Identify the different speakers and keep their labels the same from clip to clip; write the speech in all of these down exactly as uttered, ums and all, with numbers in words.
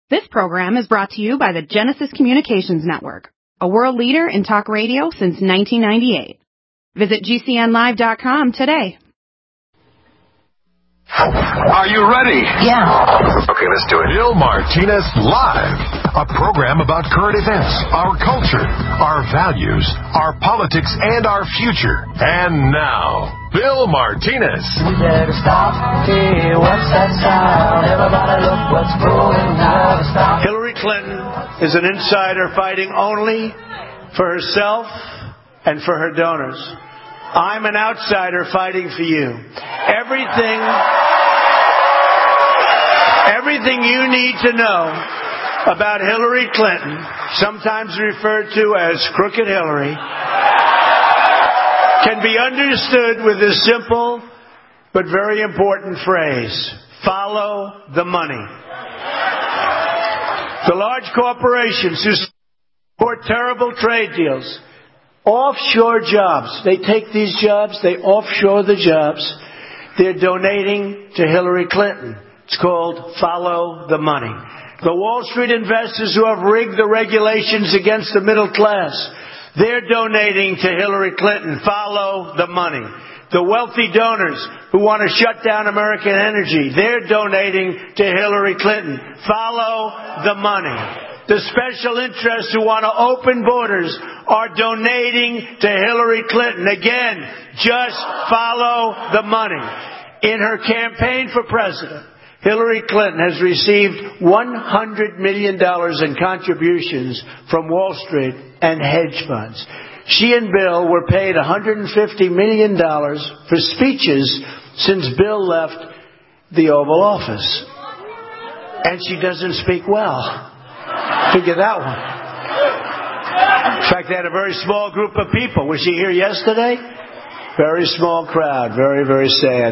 Speaker 1: This program is brought to you by the Genesis Communications Network, a world leader in talk radio since nineteen ninety-eight. Visit G C N live dot com today.
Speaker 2: Are you ready?
Speaker 3: Yeah.
Speaker 2: Okay, let's do it. Bill Martinez Live, a program about current events, our culture, our values, our politics, and our future. And now, Bill Martinez.
Speaker 4: We better stop. Hey, what's that sound? Everybody look what's going on. Stop.
Speaker 5: Hillary Clinton is an insider fighting only for herself and for her donors. I'm an outsider fighting for you. Everything, everything you need to know about Hillary Clinton, sometimes referred to as Crooked Hillary, can be understood with this simple but very important phrase: follow the money. The large corporations who support terrible trade deals, offshore jobs. They take these jobs, they offshore the jobs. They're donating to Hillary Clinton. It's called follow the money. The Wall Street investors who have rigged the regulations against the middle class, they're donating to Hillary Clinton. Follow the money. The wealthy donors who want to shut down American energy, they're donating to Hillary Clinton. Follow the money. The special interests who want to open borders are donating to Hillary Clinton. Again, just follow the money. In her campaign for president, Hillary Clinton has received one hundred million dollars in contributions from Wall Street and hedge funds. She and Bill were paid one hundred fifty million dollars for speeches since Bill left the Oval Office. And she doesn't speak well. Figure that one. In fact, they had a very small group of people. Was she here yesterday? Very small crowd. Very, very sad.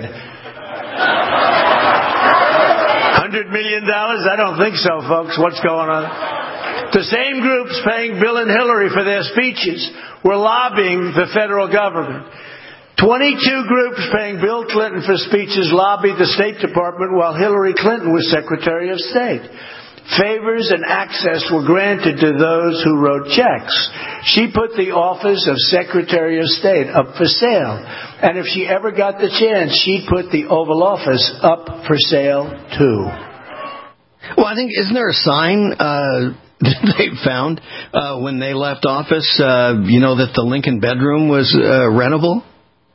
Speaker 5: one hundred million dollars? I don't think so, folks. What's going on? The same groups paying Bill and Hillary for their speeches were lobbying the federal government. twenty-two groups paying Bill Clinton for speeches lobbied the State Department while Hillary Clinton was Secretary of State. Favors and access were granted to those who wrote checks. She put the office of Secretary of State up for sale. And if she ever got the chance, she'd put the Oval Office up for sale, too.
Speaker 6: Well, I think, isn't there a sign uh, that they found uh, when they left office, uh, you know, that the Lincoln bedroom was uh, rentable?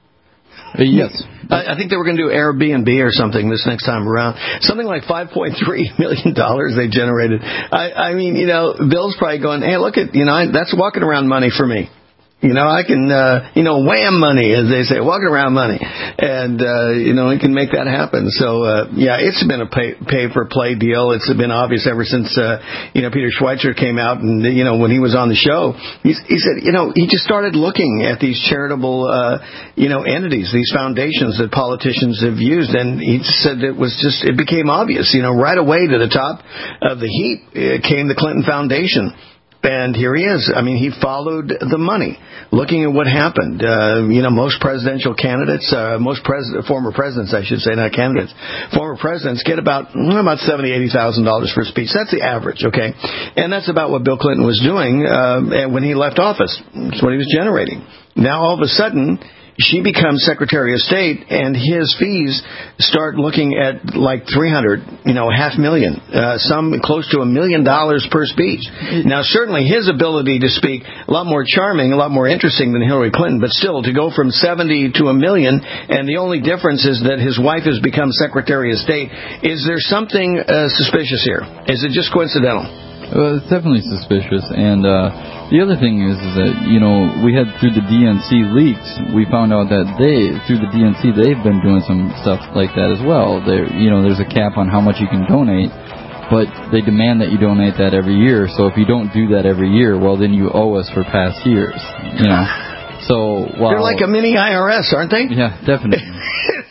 Speaker 7: Uh, yes.
Speaker 6: I, I think they were going to do Airbnb or something this next time around. Something like five point three million dollars they generated. I, I mean, you know, Bill's probably going, hey, look at, you know, I, that's walking around money for me. You know, I can, uh, you know, wham money, as they say, walking around money. And, uh, you know, I can make that happen. So, uh, yeah, it's been a pay, pay-for-play deal. It's been obvious ever since, uh, you know, Peter Schweitzer came out and, you know, when he was on the show, he, he said, you know, he just started looking at these charitable, uh, you know, entities, these foundations that politicians have used. And he said it was just, it became obvious, you know, right away to the top of the heap uh, came the Clinton Foundation. And here he is. I mean, he followed the money, looking at what happened. Uh, you know, most presidential candidates, uh, most pres- former presidents, I should say, not candidates, former presidents get about about seventy thousand dollars, eighty thousand dollars for a speech. That's the average, okay? And that's about what Bill Clinton was doing uh, when he left office. That's what he was generating. Now, all of a sudden, she becomes Secretary of State, and his fees start looking at like three hundred, you know, half million, uh, some close to a million dollars per speech. Now, certainly his ability to speak a lot more charming, a lot more interesting than Hillary Clinton, but still to go from seventy to a million, and the only difference is that his wife has become Secretary of State. Is there something uh, suspicious here? Is it just coincidental?
Speaker 7: Well, it's definitely suspicious, and uh, the other thing is, is that, you know, we had through the D N C leaks, we found out that they, through the D N C, they've been doing some stuff like that as well. There, you know, there's a cap on how much you can donate, but they demand that you donate that every year, so if you don't do that every year, well, then you owe us for past years, you know. So, while,
Speaker 6: they're like a mini I R S, aren't they?
Speaker 7: Yeah, definitely.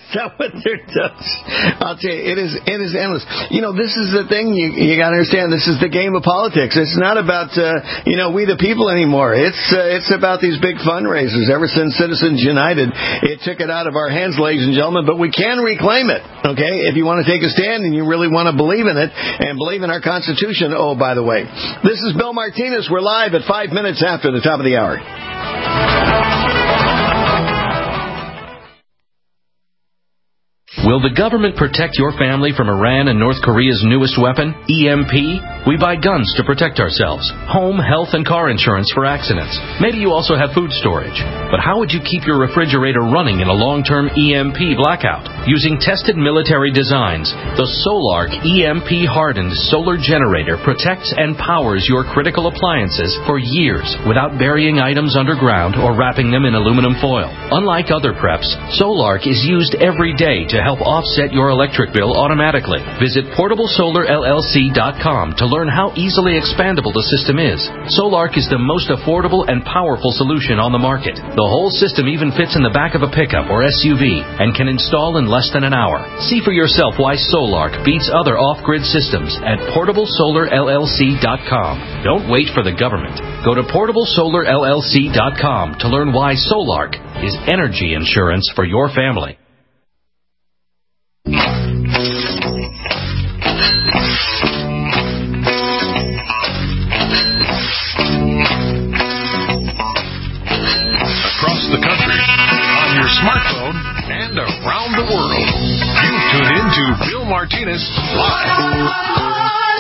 Speaker 6: that what they're doing? I'll tell you, it is it is endless. You know, this is the thing you you got to understand. This is the game of politics. It's not about uh, you know we the people anymore. It's uh, it's about these big fundraisers. Ever since Citizens United, it took it out of our hands, ladies and gentlemen. But we can reclaim it. Okay, if you want to take a stand and you really want to believe in it and believe in our Constitution. Oh, by the way, this is Bill Martinez. We're live at five minutes after the top of the hour.
Speaker 3: Will the government protect your family from Iran and North Korea's newest weapon, E M P? We buy guns to protect ourselves, home, health, and car insurance for accidents. Maybe you also have food storage. But how would you keep your refrigerator running in a long-term E M P blackout? Using tested military designs, the Solarc E M P-hardened solar generator protects and powers your critical appliances for years without burying items underground or wrapping them in aluminum foil. Unlike other preps, Solarc is used every day to help offset your electric bill automatically. Visit portable solar L L C dot com to learn how easily expandable the system is. Solarc is the most affordable and powerful solution on the market. The whole system even fits in the back of a pickup or S U V and can install in less than an hour. See for yourself why Solarc beats other off-grid systems at portable solar L L C dot com. Don't wait for the government. Go to portable solar L L C dot com to learn why Solarc is energy insurance for your family.
Speaker 2: Across the country, on your smartphone, and around the world. You've tuned in to Bill Martinez Live.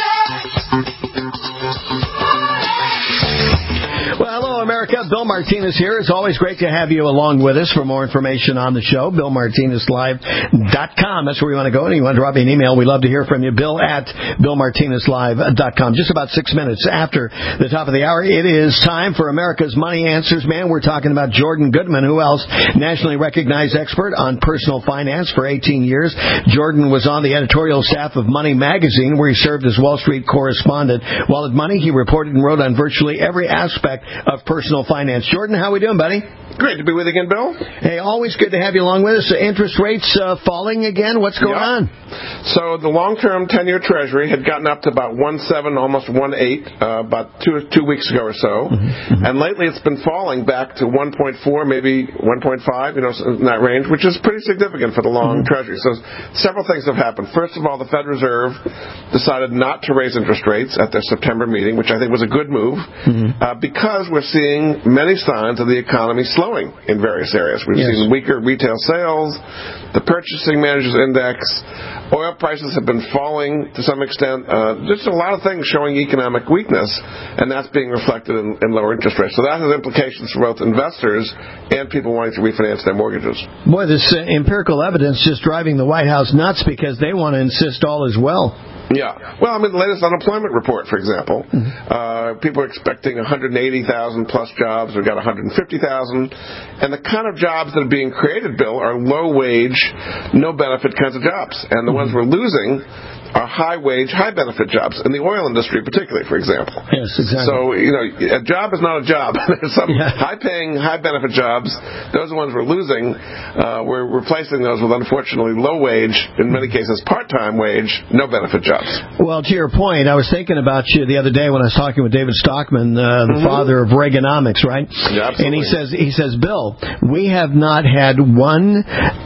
Speaker 6: Well, hello, America. Bill Martinez here. It's always great to have you along with us. For more information on the show, bill martinez live dot com. That's where we want to go. And you want to drop me an email, we'd love to hear from you. Bill at bill martinez live dot com. Just about six minutes after the top of the hour, it is time for America's Money Answers. Man, we're talking about Jordan Goodman. Who else? Nationally recognized expert on personal finance for eighteen years. Jordan was on the editorial staff of Money Magazine, where he served as Wall Street correspondent. While at Money, he reported and wrote on virtually every aspect of personal finance. Jordan, how we doing, buddy?
Speaker 8: Great to be with you again, Bill.
Speaker 6: Hey, always good to have you along with us. Interest rates uh, falling again. What's going
Speaker 8: yeah.
Speaker 6: on?
Speaker 8: So the long-term ten-year Treasury had gotten up to about one point seven, almost one point eight, uh, about two two weeks ago or so. Mm-hmm. And lately it's been falling back to one point four, maybe one point five, you know, in that range, which is pretty significant for the long mm-hmm. Treasury. So several things have happened. First of all, the Fed Reserve decided not to raise interest rates at their September meeting, which I think was a good move, mm-hmm. uh, because we're seeing many signs of the economy slowing in various areas. We've yes. seen weaker retail sales, the Purchasing Managers Index, oil prices have been falling to some extent. Uh, just a lot of things showing economic weakness, and that's being reflected in, in lower interest rates. So that has implications for both investors and people wanting to refinance their mortgages.
Speaker 6: Boy, this uh, empirical evidence just driving the White House nuts because they want to insist all is well.
Speaker 8: Yeah. Well, I mean, the latest unemployment report, for example, mm-hmm. uh, people are expecting one hundred eighty thousand plus jobs. We've got one hundred fifty thousand. And the kind of jobs that are being created, Bill, are low-wage, no-benefit kinds of jobs. And the mm-hmm. ones we're losing are high-wage, high-benefit jobs, in the oil industry particularly, for example.
Speaker 6: Yes, exactly.
Speaker 8: So, you know, a job is not a job. There's some yeah. high-paying, high-benefit jobs. Those are the ones we're losing. Uh, we're replacing those with, unfortunately, low-wage, in many cases part-time wage, no-benefit jobs.
Speaker 6: Well, to your point, I was thinking about you the other day when I was talking with David Stockman, uh, the mm-hmm. father of Reaganomics, right?
Speaker 8: Yeah, absolutely.
Speaker 6: And he says, he says, Bill, we have not had one...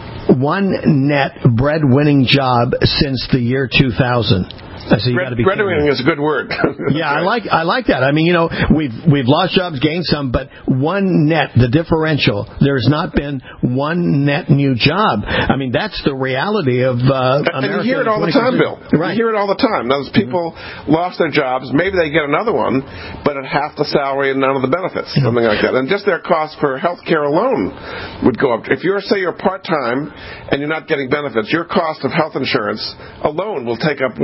Speaker 6: one net bread-winning job since the year two thousand. I see, you
Speaker 8: Bread,
Speaker 6: gotta be
Speaker 8: bread-winning is a good word.
Speaker 6: yeah, I like I like that. I mean, you know, we've we've lost jobs, gained some, but one net, the differential, there's not been one net new job. I mean, that's the reality of uh, America.
Speaker 8: And you hear it all the time, Bill.
Speaker 6: Right.
Speaker 8: You hear it all the time. Now, those people mm-hmm. lost their jobs. Maybe they get another one, but at half the salary and none of the benefits, mm-hmm. something like that. And just their cost for health care alone would go up. If you're, say, you're part-time and you're not getting benefits, your cost of health insurance alone will take up whatever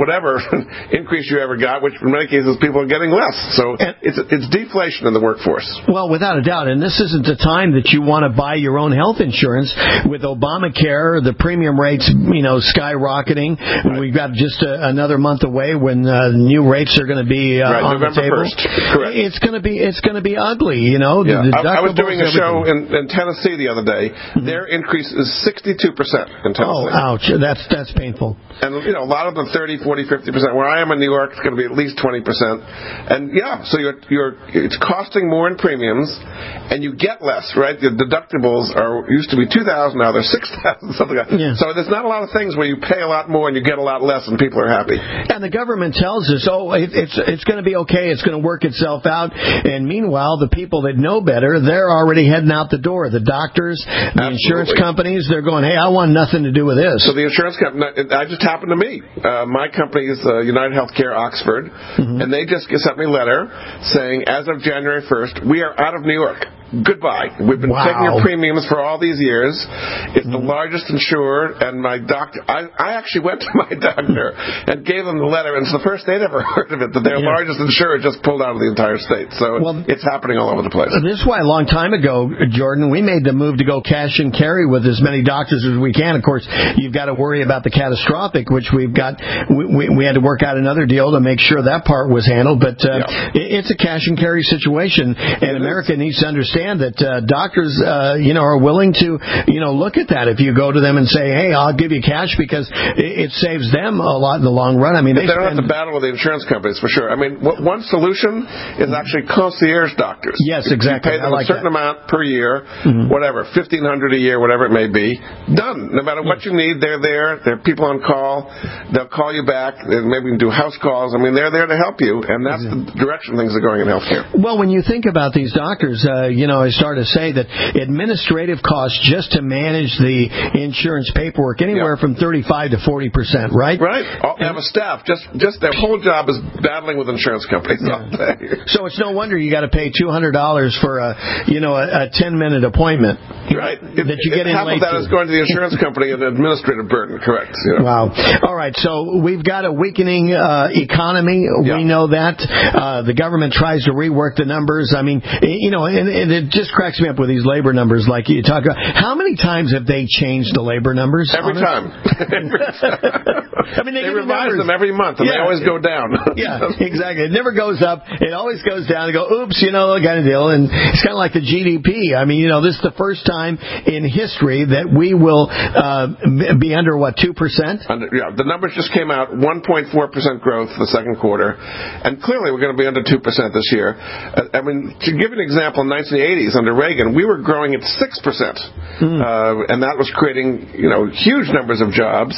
Speaker 8: increase you ever got, which in many cases people are getting less. So it's it's deflation in the workforce.
Speaker 6: Well, without a doubt, and this isn't the time that you want to buy your own health insurance with Obamacare, the premium rates, you know, skyrocketing. Right. We've got just a, another month away when uh, new rates are going to be uh,
Speaker 8: right,
Speaker 6: on
Speaker 8: November
Speaker 6: the table.
Speaker 8: first. Correct.
Speaker 6: It's going to be it's going to be ugly, you know.
Speaker 8: Yeah.
Speaker 6: The
Speaker 8: I, I was doing a
Speaker 6: everything.
Speaker 8: show in, in Tennessee the other day. Mm-hmm. Their increase is sixty-two percent in Tennessee.
Speaker 6: Oh, ouch! That's that's painful.
Speaker 8: And you know, a lot of them thirty, forty, fifty percent. Where I am in New York, it's going to be at least twenty percent. And yeah, so you're you're it's costing more in premiums, and you get less, right? The deductibles are used to be two thousand, now they're six thousand, something like that. Yeah. So there's not a lot of things where you pay a lot more and you get a lot less, and people are happy.
Speaker 6: And the government tells us, oh, it, it's it's going to be okay, it's going to work itself out. And meanwhile, the people that know better, they're already heading out the door. The doctors, the
Speaker 8: Absolutely.
Speaker 6: insurance companies, they're going, hey, I want nothing to do with this.
Speaker 8: So the insurance company, I just happened to me. Uh, my company is uh, United Healthcare Oxford, mm-hmm. and they just sent me a letter saying, as of January first, we are out of New York. Goodbye. We've been
Speaker 6: wow.
Speaker 8: taking your premiums for all these years. It's mm-hmm. the largest insurer, and my doctor, I, I actually went to my doctor and gave them the letter, and it's the first they'd ever heard of it, that their yeah. largest insurer just pulled out of the entire state. So well, it's happening all over the place.
Speaker 6: This is why a long time ago, Jordan, we made the move to go cash and carry with as many doctors as we can. Of course, you've got to worry about the catastrophic, which we've got, we, we, we had to work out another deal to make sure that part was handled, but uh, yeah. it, it's a cash and carry situation, and it America is. needs to understand that uh, doctors, uh, you know, are willing to, you know, look at that. If you go to them and say, "Hey, I'll give you cash," because it, it saves them a lot in the long run. I mean,
Speaker 8: they,
Speaker 6: they
Speaker 8: they don't
Speaker 6: spend...
Speaker 8: have to battle with the insurance companies for sure. I mean, what, one solution is actually concierge doctors.
Speaker 6: Yes, exactly.
Speaker 8: You pay them
Speaker 6: I like
Speaker 8: a certain
Speaker 6: that.
Speaker 8: amount per year,
Speaker 6: mm-hmm.
Speaker 8: whatever, fifteen hundred a year, whatever it may be. Done. No matter what you need, they're there. There are people on call. They'll call you back. Maybe we can do house calls. I mean, they're there to help you, and that's mm-hmm. the direction things are going in healthcare.
Speaker 6: Well, when you think about these doctors, uh, you know, I started to say that administrative costs just to manage the insurance paperwork anywhere yep. from thirty-five to forty percent, right?
Speaker 8: Right. They have a staff. Just just their whole job is battling with insurance companies
Speaker 6: yeah.
Speaker 8: all day.
Speaker 6: So it's no wonder you got to pay two hundred dollars for a, you know, a ten-minute appointment.
Speaker 8: Right.
Speaker 6: That you
Speaker 8: it,
Speaker 6: get in
Speaker 8: half
Speaker 6: late
Speaker 8: of that
Speaker 6: to.
Speaker 8: is going to the insurance company and an administrative burden, correct. You know.
Speaker 6: Wow. All right, so we've got a weakening uh, economy. Yeah. We know that. Uh, the government tries to rework the numbers. I mean, you know, and, and it just cracks me up with these labor numbers like you talk about. How many times have they changed the labor numbers?
Speaker 8: Every time. every time.
Speaker 6: I mean, they,
Speaker 8: they revise them every month, and
Speaker 6: yeah.
Speaker 8: they always go down.
Speaker 6: Yeah, exactly. It never goes up. It always goes down. They go, oops, you know, kind of deal. And it's kind of like the G D P. I mean, you know, this is the first time in history that we will uh, be under, what, two percent?
Speaker 8: Under, yeah, the numbers just came out, one point four percent growth the second quarter. And clearly we're going to be under two percent this year. Uh, I mean, to give an example, in the nineteen eighties, under Reagan, we were growing at six percent. Mm. Uh, and that was creating, you know, huge numbers of jobs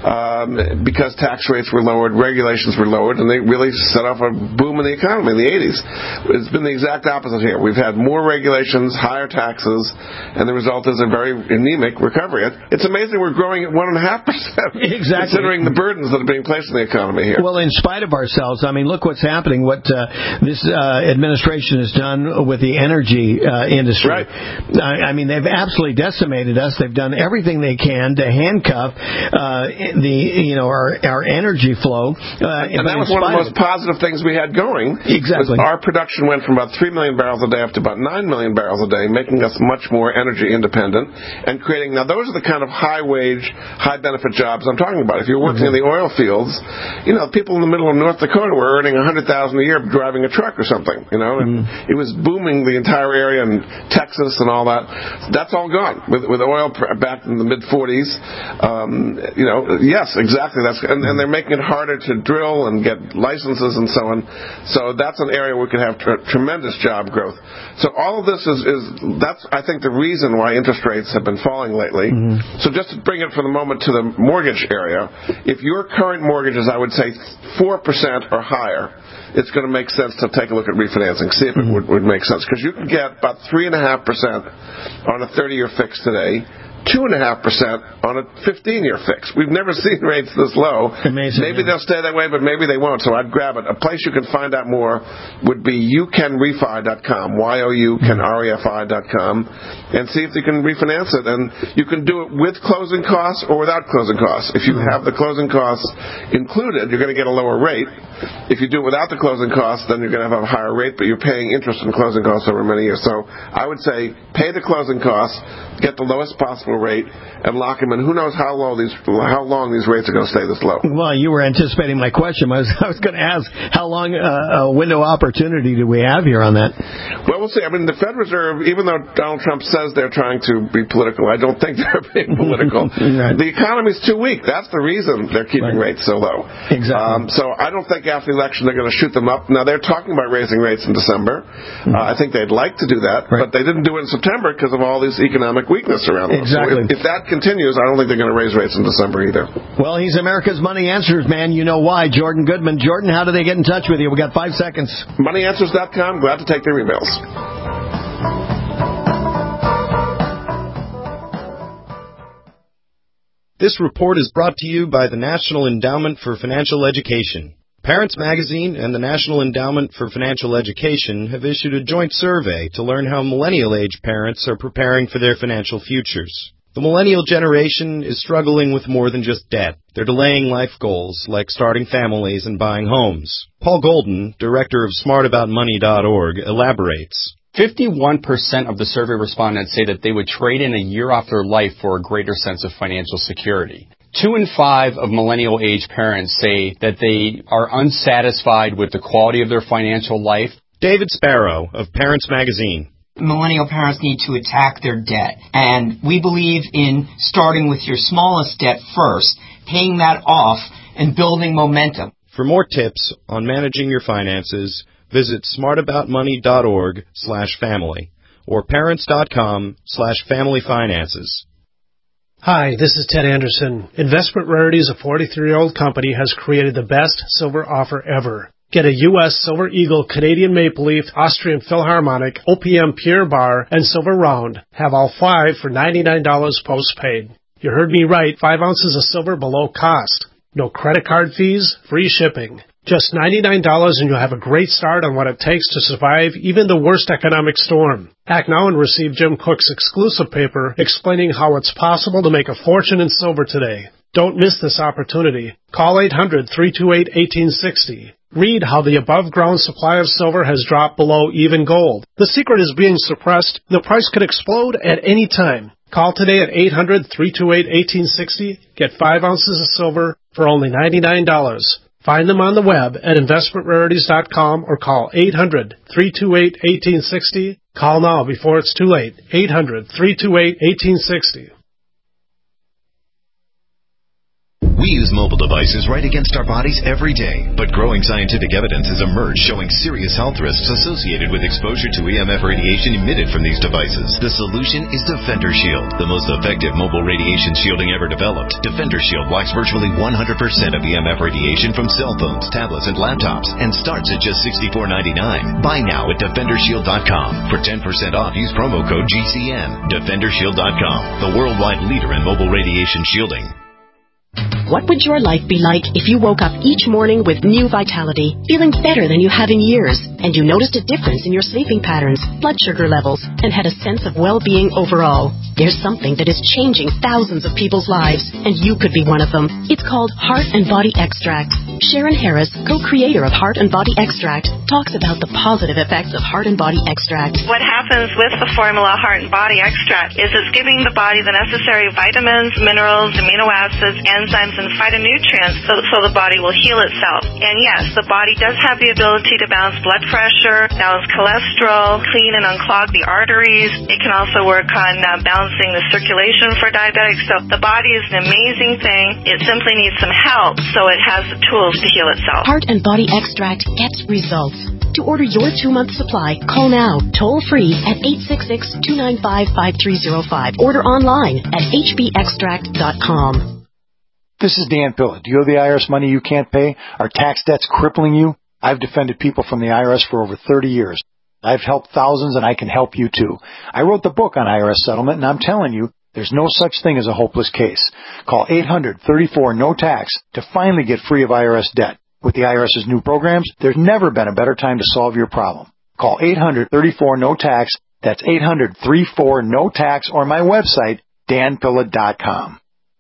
Speaker 8: um, because tax rates were lowered, regulations were lowered, and they really set off a boom in the economy in the eighties. It's been the exact opposite here. We've had more regulations, higher taxes, and the result is a very anemic recovery. It's amazing we're growing at one point five percent,
Speaker 6: exactly.
Speaker 8: considering the burdens that are being placed on the economy here.
Speaker 6: Well, in spite of ourselves, I mean, look what's happening, what uh, this uh, administration has done with the energy uh, industry.
Speaker 8: Right.
Speaker 6: I, I mean, they've absolutely decimated us. They've done everything they can to handcuff uh, the, you know, our, our energy flow. Uh,
Speaker 8: and that was one of the most positive things we had going.
Speaker 6: Exactly.
Speaker 8: Our production went from about three million barrels a day up to about nine million barrels a day, making us much more energy independent and creating, now those are the kind of high-wage, high-benefit jobs I'm talking about. If you're working mm-hmm. in the oil fields, you know, people in the middle of North Dakota were earning one hundred thousand dollars a year driving a truck or something, you know, and mm-hmm. it was booming the entire area in Texas and all that. That's all gone with with oil back in the mid forties. Um, you know, yes, exactly. That's and, and they're making it harder to drill and get licenses and so on. So that's an area where we could have tr- tremendous job growth. So all of this is, is that's I think the reason why interest rates have been falling lately. Mm-hmm. So just to bring it for the moment to the mortgage area, if your current mortgage is, I would say, four percent or higher, it's going to make sense to take a look at refinancing, see if it would, would make sense. Because you can get about three point five percent on a thirty-year fix today, two point five percent on a fifteen-year fix. We've never seen rates this low.
Speaker 6: Amazing.
Speaker 8: Maybe
Speaker 6: yeah.
Speaker 8: they'll stay that way, but maybe they won't, so I'd grab it. A place you can find out more would be you can refi dot com, Y O U can R E F I dot com, and see if you can refinance it. And you can do it with closing costs or without closing costs. If you have the closing costs included, you're going to get a lower rate. If you do it without the closing costs, then you're going to have a higher rate, but you're paying interest in closing costs over many years. So I would say pay the closing costs, get the lowest possible rate, and lock them in. Who knows how low these, how long these rates are going to stay this low?
Speaker 6: Well, you were anticipating my question. I was, I was going to ask how long uh, a window opportunity do we have here on that?
Speaker 8: Well, we'll see. I mean, the Fed Reserve, even though Donald Trump says they're trying to be political, I don't think they're being political.
Speaker 6: Right.
Speaker 8: The economy's too weak. That's the reason they're keeping
Speaker 6: right.
Speaker 8: rates so low.
Speaker 6: Exactly.
Speaker 8: Um, so I don't think after the election they're going to shoot them up. Now, they're talking about raising rates in December. Mm-hmm. Uh, I think they'd like to do that, right. but they didn't do it in September because of all this economic weakness around them.
Speaker 6: Exactly.
Speaker 8: So if, if that continues, I don't think they're going to raise rates in December either.
Speaker 6: Well, he's America's Money Answers man. You know why. Jordan Goodman. Jordan, how do they get in touch with you? We got five seconds.
Speaker 8: money answers dot com. Glad to take their emails.
Speaker 9: This report is brought to you by the National Endowment for Financial Education. Parents Magazine and the National Endowment for Financial Education have issued a joint survey to learn how millennial-age parents are preparing for their financial futures. The millennial generation is struggling with more than just debt. They're delaying life goals like starting families and buying homes. Paul Golden, director of smart about money dot org, elaborates.
Speaker 10: fifty-one percent of the survey respondents say that they would trade in a year off their life for a greater sense of financial security. Two in five of millennial-age parents say that they are unsatisfied with the quality of their financial life.
Speaker 9: David Sparrow of Parents Magazine.
Speaker 11: Millennial parents need to attack their debt, and we believe in starting with your smallest debt first, paying that off, and building momentum.
Speaker 9: For more tips on managing your finances, visit smart about money dot org slash family or parents dot com slash family finances.
Speaker 12: Hi, this is Ted Anderson. Investment Rarities, a forty-three-year-old company, has created the best silver offer ever. Get a U S Silver Eagle, Canadian Maple Leaf, Austrian Philharmonic, O P M Pure Bar, and Silver Round. Have all five for ninety-nine dollars postpaid. You heard me right, five ounces of silver below cost. No credit card fees, free shipping. Just ninety-nine dollars and you'll have a great start on what it takes to survive even the worst economic storm. Act now and receive Jim Cook's exclusive paper explaining how it's possible to make a fortune in silver today. Don't miss this opportunity. Call eight hundred, three two eight, one eight six zero. Read how the above-ground supply of silver has dropped below even gold. The secret is being suppressed. The price could explode at any time. Call today at eight hundred, three two eight, one eight six zero. Get five ounces of silver for only ninety-nine dollars. Find them on the web at investment rarities dot com or call eight hundred, three two eight, one eight six zero. Call now before it's too late. eight hundred, three two eight, one eight six zero.
Speaker 13: We use mobile devices right against our bodies every day, but growing scientific evidence has emerged showing serious health risks associated with exposure to E M F radiation emitted from these devices. The solution is Defender Shield, the most effective mobile radiation shielding ever developed. Defender Shield blocks virtually one hundred percent of E M F radiation from cell phones, tablets, and laptops, and starts at just sixty-four ninety-nine. Buy now at defender shield dot com. For ten percent off, use promo code G C N. defender shield dot com, the worldwide leader in mobile radiation shielding.
Speaker 14: What would your life be like if you woke up each morning with new vitality, feeling better than you have in years, and you noticed a difference in your sleeping patterns, blood sugar levels, and had a sense of well-being overall? There's something that is changing thousands of people's lives, and you could be one of them. It's called Heart and Body Extract. Sharon Harris, co-creator of Heart and Body Extract, talks about the positive effects of Heart and Body Extract.
Speaker 15: What happens with the formula Heart and Body Extract is it's giving the body the necessary vitamins, minerals, amino acids, enzymes, and phytonutrients so, so the body will heal itself. And yes, the body does have the ability to balance blood pressure, balance cholesterol, clean and unclog the arteries. It can also work on uh, balancing the circulation for diabetics. So the body is an amazing thing. It simply needs some help so it has the tools to heal itself.
Speaker 14: Heart and Body Extract gets results. To order your two-month supply, call now, toll-free at eight six six, two nine five, five three zero five. Order online at h b extract dot com.
Speaker 16: This is Dan Pilla. Do you owe the I R S money you can't pay? Are tax debts crippling you? I've defended people from the I R S for over thirty years. I've helped thousands, and I can help you too. I wrote the book on I R S settlement, and I'm telling you, There's no such thing as a hopeless case. Call eight hundred, thirty-four, no tax to finally get free of I R S debt. With the IRS's new programs, there's never been a better time to solve your problem. Call eight hundred, thirty-four, no tax. That's eight hundred, thirty-four, no tax, or my website, dan pilla dot com.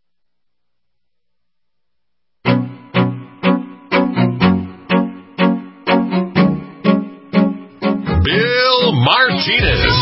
Speaker 2: Bill Martinez.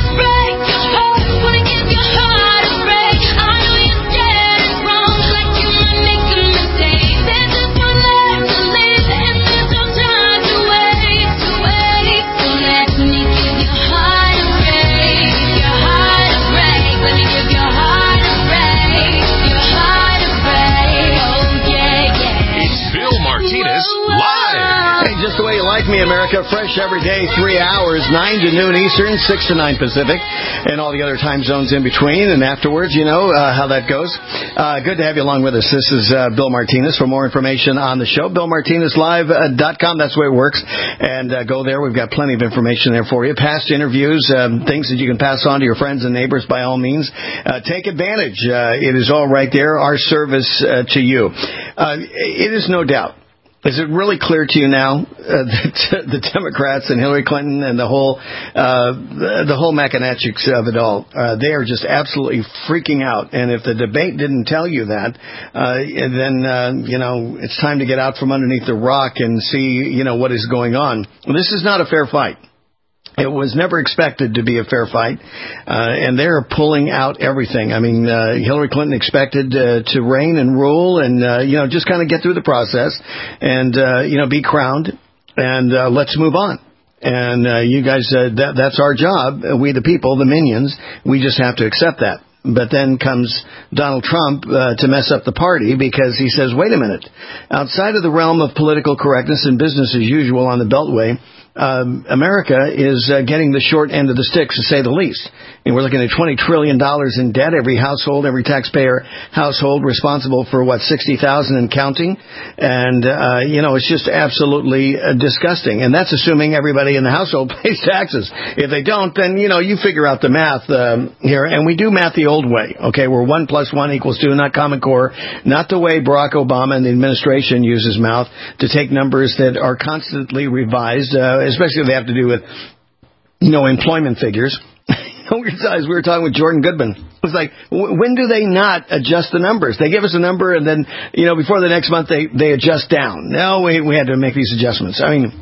Speaker 6: Just the way you like me, America. Fresh every day, three hours, nine to noon Eastern, six to nine Pacific, and all the other time zones in between. And afterwards, you know uh, how that goes. Uh, good to have you along with us. This is uh, Bill Martinez. For more information on the show, bill martinez live dot com. That's the way it works. And uh, go there. We've got plenty of information there for you. Past interviews, um, things that you can pass on to your friends and neighbors by all means. Uh, take advantage. Uh, it is all right there. Our service uh, to you. Uh, it is no doubt. Is it really clear to you now uh, that the Democrats and Hillary Clinton and the whole uh, the, the whole machinations of it all, uh, they are just absolutely freaking out. And if the debate didn't tell you that, uh, then, uh, you know, it's time to get out from underneath the rock and see, you know, what is going on. This is not a fair fight. It was never expected to be a fair fight, uh, and they're pulling out everything. I mean, uh, Hillary Clinton expected uh, to reign and rule and, uh, you know, just kind of get through the process and, uh, you know, be crowned, and uh, let's move on. And uh, you guys, uh, that, that's our job. We, the people, the minions, we just have to accept that. But then comes Donald Trump uh, to mess up the party because he says, wait a minute, outside of the realm of political correctness and business as usual on the Beltway, Um, America is uh, getting the short end of the stick, to say the least. And we're looking at twenty trillion dollars in debt. Every household, every taxpayer household responsible for, what, sixty thousand and counting. And, uh, you know, it's just absolutely uh, disgusting. And that's assuming everybody in the household pays taxes. If they don't, then, you know, you figure out the math um, here. And we do math the old way, okay, where one plus one equals two, not Common Core, not the way Barack Obama and the administration uses math to take numbers that are constantly revised, uh, especially if they have to do with, you know, employment figures. As we were talking with Jordan Goodman, it was like, when do they not adjust the numbers? They give us a number, and then, you know, before the next month, they, they adjust down. No, we, we had to make these adjustments. I mean,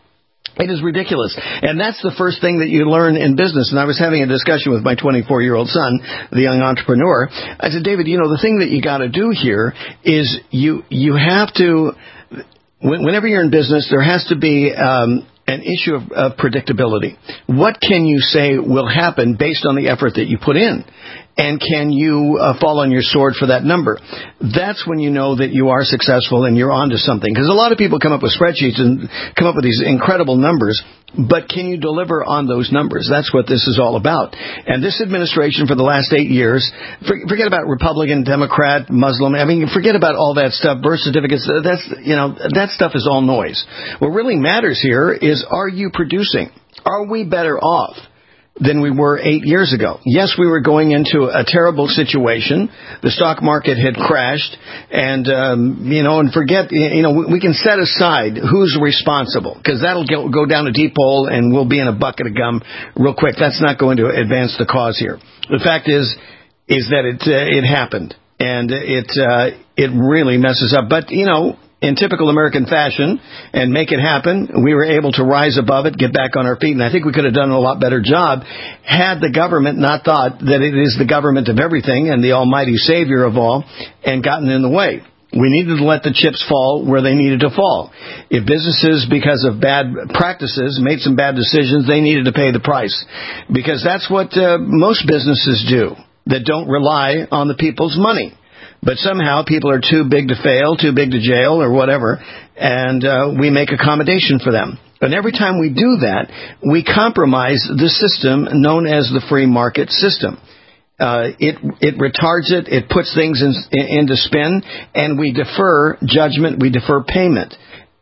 Speaker 6: it is ridiculous. And that's the first thing that you learn in business. And I was having a discussion with my twenty-four-year-old son, the young entrepreneur. I said, David, you know, the thing that you got to do here is you, you have to, whenever you're in business, there has to be, um, an issue of, of predictability. What can you say will happen based on the effort that you put in? And can you uh, fall on your sword for that number? That's when you know that you are successful and you're onto something. Because a lot of people come up with spreadsheets and come up with these incredible numbers, but can you deliver on those numbers? That's what this is all about. And this administration for the last eight years, forget about Republican, Democrat, Muslim, I mean, forget about all that stuff, birth certificates, that's, you know, that stuff is all noise. What really matters here is, are you producing? Are we better off than we were eight years ago? Yes, we were going into a terrible situation. The stock market had crashed, and um, you know, and forget, you know, we can set aside who's responsible, because that'll go, go down a deep hole, and we'll be in a bucket of gum real quick. That's not going to advance the cause here. The fact is, is that it uh, it happened, and it uh, it really messes up. But you know, in typical American fashion, and make it happen, we were able to rise above it, get back on our feet, and I think we could have done a lot better job had the government not thought that it is the government of everything and the almighty savior of all, and gotten in the way. We needed to let the chips fall where they needed to fall. If businesses, because of bad practices, made some bad decisions, they needed to pay the price. Because that's what uh, most businesses do that don't rely on the people's money. But somehow people are too big to fail, too big to jail, or whatever, and uh, we make accommodation for them. And every time we do that, we compromise the system known as the free market system. Uh, it it retards it, it puts things in, in, into spin, and we defer judgment, we defer payment.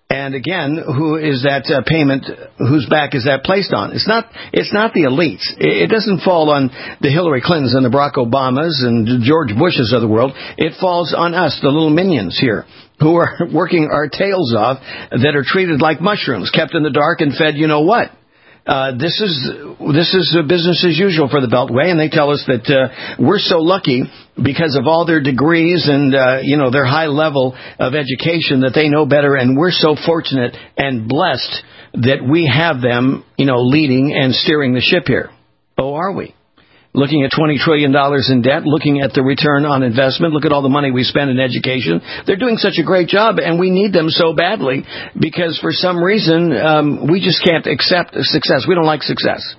Speaker 6: And again, who is that uh, payment, whose back is that placed on? It's not, it's not the elites. It, it doesn't fall on the Hillary Clintons and the Barack Obamas and George Bushes of the world. It falls on us, the little minions here, who are working our tails off, that are treated like mushrooms, kept in the dark and fed you know what. Uh, this is this is uh, business as usual for the Beltway, and they tell us that uh, we're so lucky because of all their degrees and uh, you know their high level of education that they know better, and we're so fortunate and blessed that we have them, you know, leading and steering the ship here. Oh, are we? Looking at twenty trillion dollars in debt, looking at the return on investment, look at all the money we spend in education. They're doing such a great job, and we need them so badly because for some reason um, we just can't accept success. We don't like success.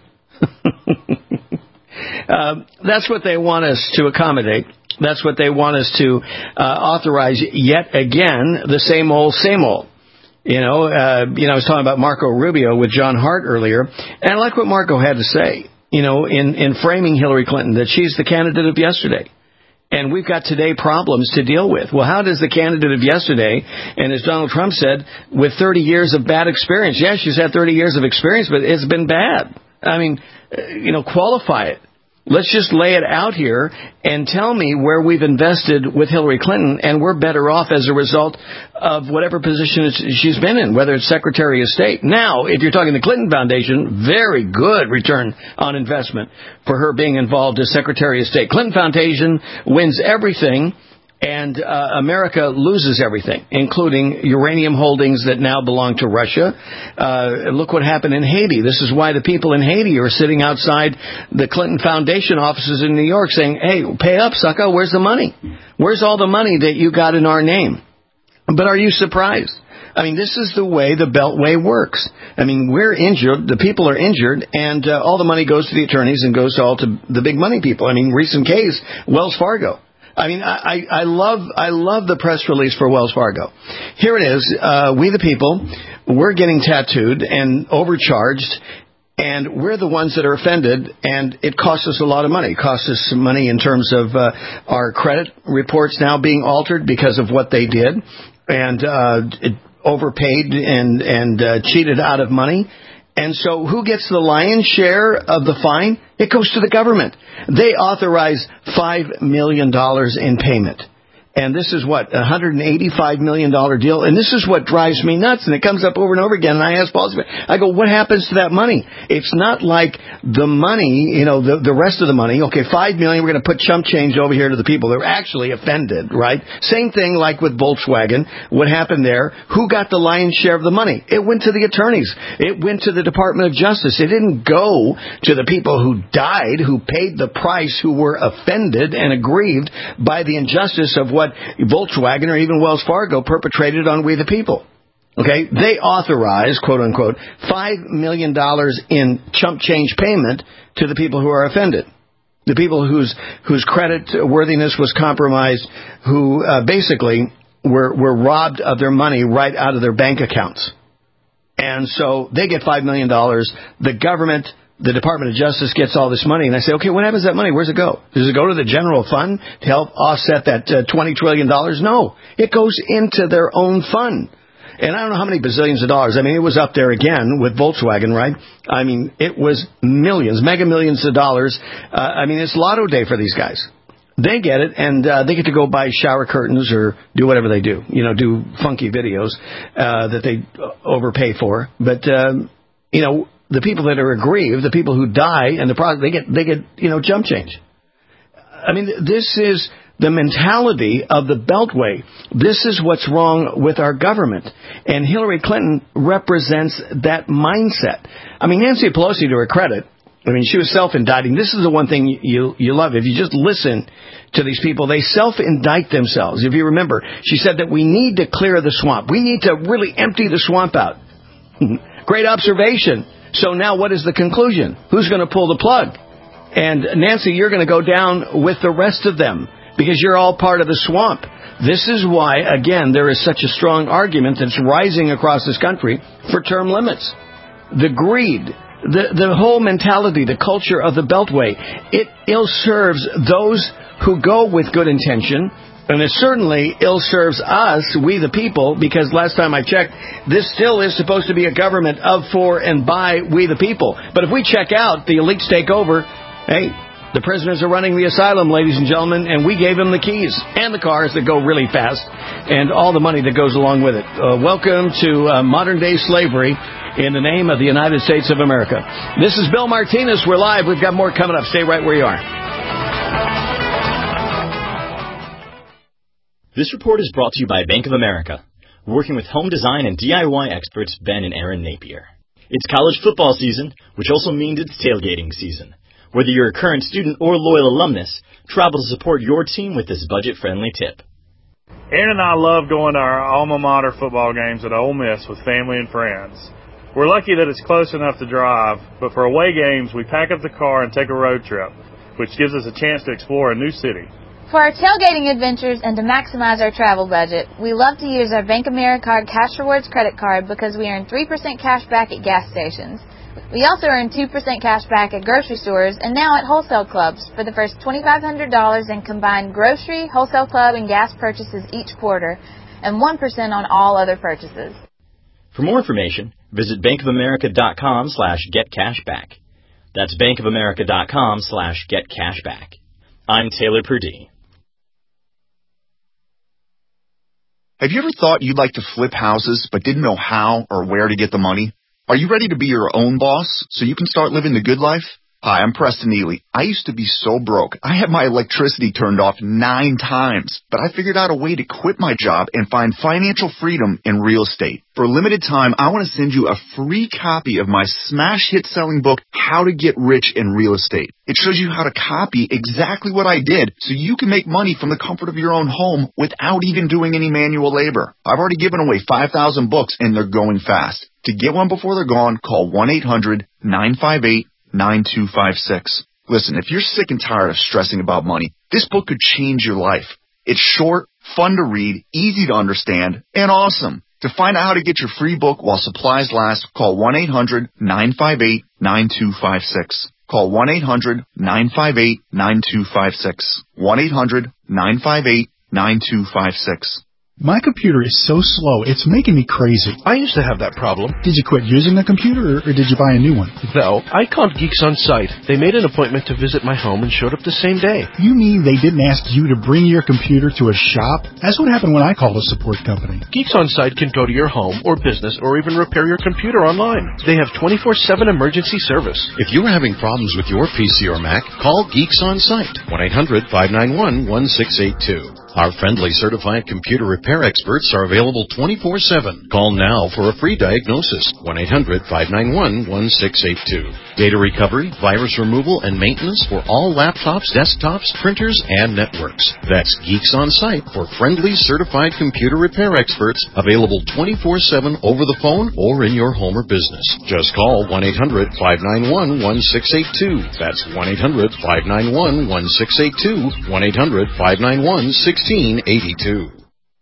Speaker 6: uh, that's what they want us to accommodate. That's what they want us to uh, authorize yet again, the same old, same old. You know, uh, you know, I was talking about Marco Rubio with John Hart earlier, and I like what Marco had to say. You know, in, in framing Hillary Clinton, that she's the candidate of yesterday. And we've got today problems to deal with. Well, how does the candidate of yesterday, and as Donald Trump said, with thirty years of bad experience, yes, she's had thirty years of experience, but it's been bad. I mean, you know, qualify it. Let's just lay it out here and tell me where we've invested with Hillary Clinton and we're better off as a result of whatever position she's been in, whether it's Secretary of State. Now, if you're talking the Clinton Foundation, very good return on investment for her being involved as Secretary of State. Clinton Foundation wins everything, and uh, America loses everything, including uranium holdings that now belong to Russia. Uh, look what happened in Haiti. This is why the people in Haiti are sitting outside the Clinton Foundation offices in New York saying, hey, pay up, sucker, where's the money? Where's all the money that you got in our name? But are you surprised? I mean, this is the way the Beltway works. I mean, we're injured, the people are injured, and uh, all the money goes to the attorneys and goes all to the big money people. I mean, recent case, Wells Fargo. I mean, I, I love I love the press release for Wells Fargo. Here it is. Uh, we the people, we're getting tattooed and overcharged, and we're the ones that are offended, and it costs us a lot of money. It costs us some money in terms of uh, our credit reports now being altered because of what they did, and uh, it overpaid and, and uh, cheated out of money. And so who gets the lion's share of the fine? It goes to the government. They authorize five million dollars in payment. And this is what, a one hundred eighty-five million dollars deal? And this is what drives me nuts. And it comes up over and over again. And I ask Paul, I go, what happens to that money? It's not like the money, you know, the, the rest of the money. Okay, five million dollars, we're going to put chump change over here to the people that are actually offended, right? Same thing like with Volkswagen. What happened there? Who got the lion's share of the money? It went to the attorneys. It went to the Department of Justice. It didn't go to the people who died, who paid the price, who were offended and aggrieved by the injustice of what what Volkswagen or even Wells Fargo perpetrated on we the people. Okay, they authorized, quote unquote, five million dollars in chump change payment to the people who are offended. The people whose whose credit worthiness was compromised, who uh, basically were were robbed of their money right out of their bank accounts. And so they get five million dollars. The government, the Department of Justice gets all this money, and I say, okay, what happens to that money? Where's it go? Does it go to the general fund to help offset that uh, twenty trillion dollars? No. It goes into their own fund. And I don't know how many bazillions of dollars. I mean, it was up there again with Volkswagen, right? I mean, it was millions, mega millions of dollars. Uh, I mean, it's lotto day for these guys. They get it, and uh, they get to go buy shower curtains or do whatever they do. You know, do funky videos uh, that they overpay for. But, um, you know, the people that are aggrieved, the people who die, and the product, they get, they get, you know, jump change. I mean, this is the mentality of the Beltway. This is what's wrong with our government. And Hillary Clinton represents that mindset. I mean, Nancy Pelosi, to her credit, I mean, she was self-indicting. This is the one thing you, you love. If you just listen to these people, they self-indict themselves. If you remember, she said that we need to clear the swamp. We need to really empty the swamp out. Great observation. So now what is the conclusion? Who's going to pull the plug? And Nancy, you're going to go down with the rest of them because you're all part of the swamp. This is why, again, there is such a strong argument that's rising across this country for term limits. The greed, the, the whole mentality, the culture of the Beltway, it ill serves those who go with good intention, And it certainly ill-serves us, we the people, because last time I checked, this still is supposed to be a government of, for, and by we the people. But if we check out, the elites take over. Hey, the prisoners are running the asylum, ladies and gentlemen, and we gave them the keys and the cars that go really fast and all the money that goes along with it. Uh, welcome to uh, modern-day slavery in the name of the United States of America. This is Bill Martinez. We're live. We've got more coming up. Stay right where you are.
Speaker 17: This report is brought to you by Bank of America, working with home design and D I Y experts Ben and Aaron Napier. It's college football season, which also means it's tailgating season. Whether you're a current student or loyal alumnus, travel to support your team with this budget-friendly tip.
Speaker 18: Aaron and I love going to our alma mater football games at Ole Miss with family and friends. We're lucky that it's close enough to drive, but for away games, we pack up the car and take a road trip, which gives us a chance to explore a new city.
Speaker 19: For our tailgating adventures and to maximize our travel budget, we love to use our Bank America Cash Rewards credit card because we earn three percent cash back at gas stations. We also earn two percent cash back at grocery stores and now at wholesale clubs for the first twenty-five hundred dollars in combined grocery, wholesale club, and gas purchases each quarter, and one percent on all other purchases.
Speaker 17: For more information, visit bankofamerica.com slash getcashback. That's bankofamerica.com slash getcashback. I'm Taylor Purdie.
Speaker 20: Have you ever thought you'd like to flip houses but didn't know how or where to get the money? Are you ready to be your own boss so you can start living the good life? Hi, I'm Preston Ely. I used to be so broke. I had my electricity turned off nine times, but I figured out a way to quit my job and find financial freedom in real estate. For a limited time, I want to send you a free copy of my smash hit selling book, How to Get Rich in Real Estate. It shows you how to copy exactly what I did so you can make money from the comfort of your own home without even doing any manual labor. I've already given away five thousand books and they're going fast. To get one before they're gone, call one eight hundred nine five eight nine two five six. Listen, if you're sick and tired of stressing about money, this book could change your life. It's short, fun to read, easy to understand, and awesome. To find out how to get your free book while supplies last, call one eight hundred nine five eight nine two five six. Call one eight hundred nine five eight nine two five six. one eight hundred nine five eight nine two five six.
Speaker 21: My computer is so slow, it's making me crazy.
Speaker 22: I used to have that problem.
Speaker 21: Did you quit using the computer, or, or did you buy a new one?
Speaker 22: No, I called Geeks On Site. They made an appointment to visit my home and showed up the same day.
Speaker 21: You mean they didn't ask you to bring your computer to a shop? That's what happened when I called a support company.
Speaker 22: Geeks On Site can go to your home or business or even repair your computer online. They have twenty-four seven emergency service.
Speaker 23: If you're having problems with your P C or Mac, call Geeks On Site, one eight hundred five nine one one six eight two. Our friendly certified computer repair experts are available twenty-four seven. Call now for a free diagnosis, one eight hundred five nine one one six eight two. Data recovery, virus removal, and maintenance for all laptops, desktops, printers, and networks. That's Geeks On Site for friendly certified computer repair experts, available twenty-four seven over the phone or in your home or business. Just call one eight hundred five nine one one six eight two. That's one eight hundred five nine one one six eight two, one eight hundred five nine one one six eight two.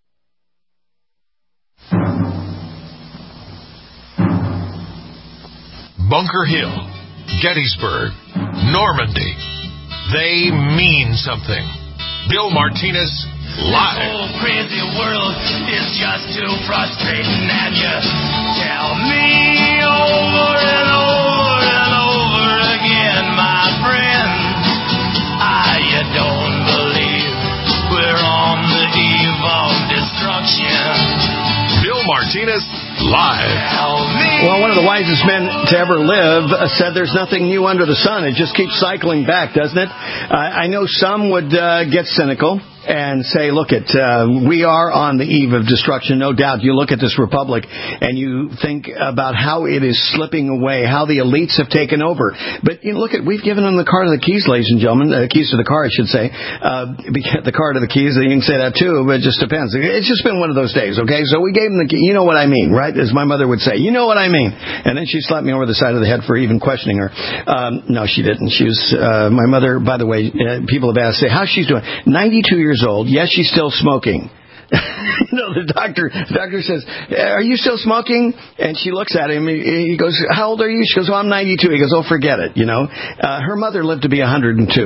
Speaker 2: Bunker Hill, Gettysburg, Normandy. They mean something. Bill Martinez, live.
Speaker 4: This whole crazy world is just too frustrating, and you tell me over and over and over again, my friend, I you don't believe we're on the eve of destruction.
Speaker 2: Bill Martinez, live.
Speaker 6: Well, one of the wisest men to ever live said there's nothing new under the sun. It just keeps cycling back, doesn't it? Uh, I know some would uh, get cynical and say, look, it, uh, we are on the eve of destruction, no doubt. You look at this republic and you think about how it is slipping away, how the elites have taken over. But you know, look at, we've given them the car to the keys, ladies and gentlemen, the uh, keys to the car, I should say. Uh, the car to the keys, you can say that too, but it just depends. It's just been one of those days, okay? So we gave them the key. You know what I mean, right? As my mother would say, you know what I mean. And then she slapped me over the side of the head for even questioning her. Um, no, she didn't. She was, uh, my mother, by the way, uh, people have asked, say, how's she doing? ninety-two years old. Yes, she's still smoking. You know, the doctor, the doctor says, are you still smoking? And she looks at him. He goes, how old are you? She goes, oh, I'm ninety-two. He goes, oh, forget it. You know, uh, her mother lived to be one hundred two.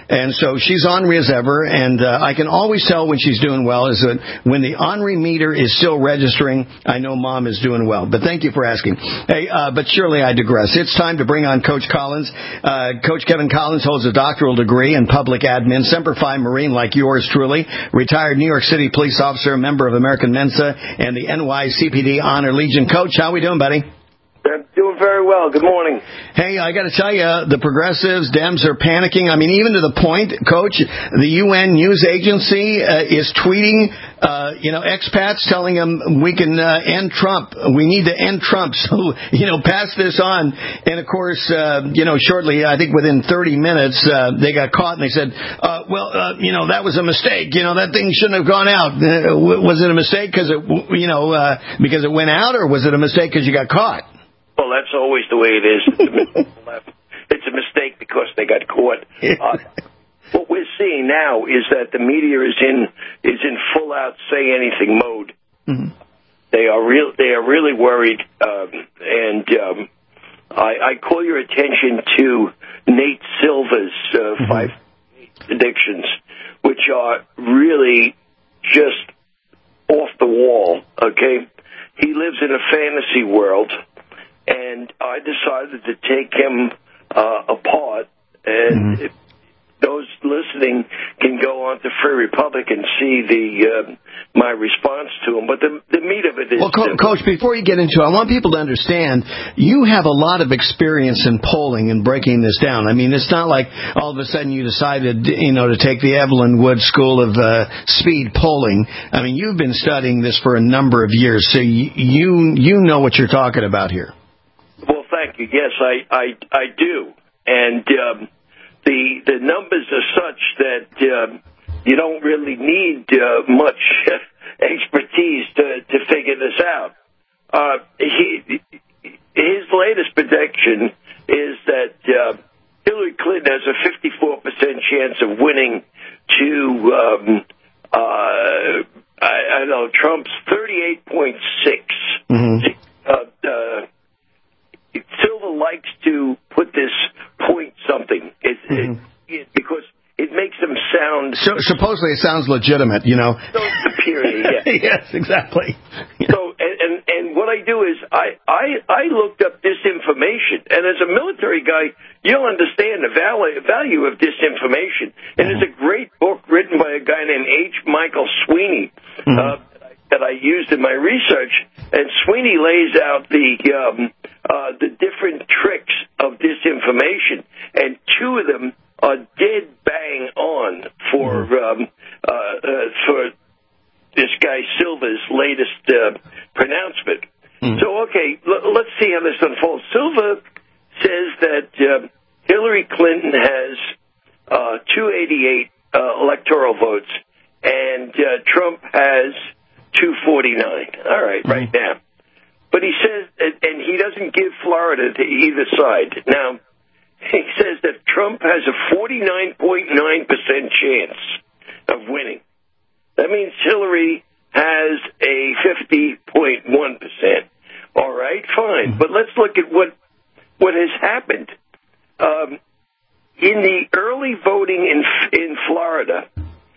Speaker 6: And so she's ornery as ever, and uh, I can always tell when she's doing well is that when the ornery meter is still registering, I know Mom is doing well. But thank you for asking. Hey, uh, but surely I digress. It's time to bring on Coach Collins. Uh, Coach Kevin Collins holds a doctoral degree in public admin, Semper Fi Marine like yours truly, retired New York City police officer, member of American Mensa, and the N Y C P D Honor Legion. Coach, how we doing, buddy?
Speaker 1: I'm doing very well. Good morning.
Speaker 6: Hey, I got to tell you, the progressives, Dems are panicking. I mean, even to the point, Coach, the U N news agency uh, is tweeting, uh, you know, expats telling them we can uh, end Trump. We need to end Trump. So, you know, pass this on. And, of course, uh, you know, shortly, I think within thirty minutes, uh, they got caught and they said, uh, well, uh, you know, that was a mistake. You know, that thing shouldn't have gone out. Uh, was it a mistake because it, you know, uh, because it went out, or was it a mistake because you got caught?
Speaker 1: Well, that's always the way it is. It's a mistake, it's a mistake because they got caught. Uh, what we're seeing now is that the media is in is in full out say anything mode. Mm-hmm. They are real. They are really worried, um, and um, I, I call your attention to Nate Silva's uh, mm-hmm. five predictions, which are really just off the wall. Okay, he lives in a fantasy world. And I decided to take him uh, apart, and mm-hmm. if those listening can go on to Free Republic and see the uh, my response to him. But the the meat of it is...
Speaker 6: Well, Co- Coach, before you get into it, I want people to understand, you have a lot of experience in polling and breaking this down. I mean, it's not like all of a sudden you decided, you know, to take the Evelyn Wood School of uh, Speed Polling. I mean, you've been studying this for a number of years, so you you, you know what you're talking about here.
Speaker 1: Thank you. Yes, I, I, I do. And um, the the numbers are such that um, you don't really need uh, much expertise to, to figure this out. Uh, he, his latest prediction is that uh, Hillary Clinton has a fifty-four percent chance of winning to, um, uh, I, I don't know, Trump's thirty-eight point six. Mm-hmm. Uh, uh, Silva likes to put this point something it, mm-hmm. it, it, because it makes them sound...
Speaker 6: So, supposedly it sounds legitimate, you know.
Speaker 1: So superior, yes.
Speaker 6: Yes, exactly.
Speaker 1: Yeah. So, and, and, and what I do is I, I, I looked up disinformation, and as a military guy, you'll understand the value, value of disinformation. And mm-hmm. there's a great book written by a guy named H. Michael Sweeney mm-hmm. uh, that I used in my research, and Sweeney lays out the... Um, Uh, the different tricks of disinformation, and two of them are dead bang on for um, uh, uh, for this guy Silva's latest uh, pronouncement. Mm. So, okay, l- let's see how this unfolds. Silva says that uh, Hillary Clinton has uh, two eighty-eight uh, electoral votes, and uh, Trump has two forty-nine. All right, mm. right now. But he says, and he doesn't give Florida to either side. Now, he says that Trump has a forty-nine point nine percent chance of winning. That means Hillary has a fifty point one percent. All right, fine. But let's look at what what has happened. Um, in the early voting in in Florida,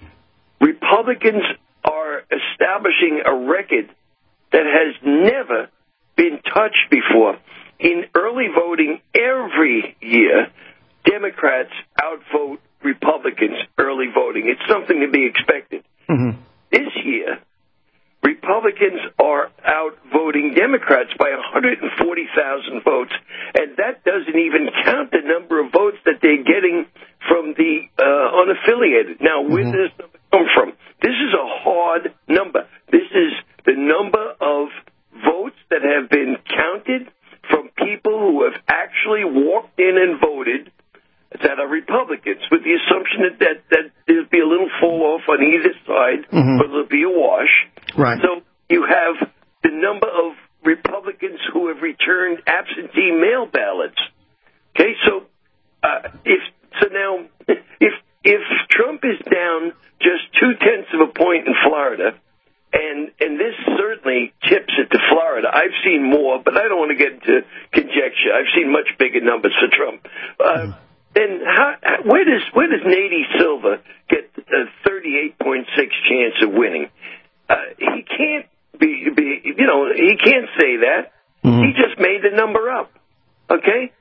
Speaker 1: Republicans are establishing a record that has never been touched before. In early voting every year, Democrats outvote Republicans early voting. It's something to be expected. Mm-hmm. This year, Republicans are outvoting Democrats by one hundred forty thousand votes, and that doesn't even count the number of votes that they're getting from the uh, unaffiliated. Now, where mm-hmm. does this number come from? This is a hard number. This is the number of votes that have been counted from people who have actually walked in and voted that are Republicans, with the assumption that, that, that there'll be a little fall off on either side, mm-hmm. but there'll be a wash.
Speaker 6: Right.
Speaker 1: So you have the number of Republicans who have returned absentee mail ballots. Okay, so uh, if so now if if Trump is down just two tenths of a point in Florida. And and this certainly tips it to Florida. I've seen more, but I don't want to get into conjecture. I've seen much bigger numbers for Trump. Uh, then how, where does where does Nady Silva get a thirty-eight point six chance of winning? Uh, he can't be, be, you know, he can't say that. Mm-hmm. He just made the number up. Okay,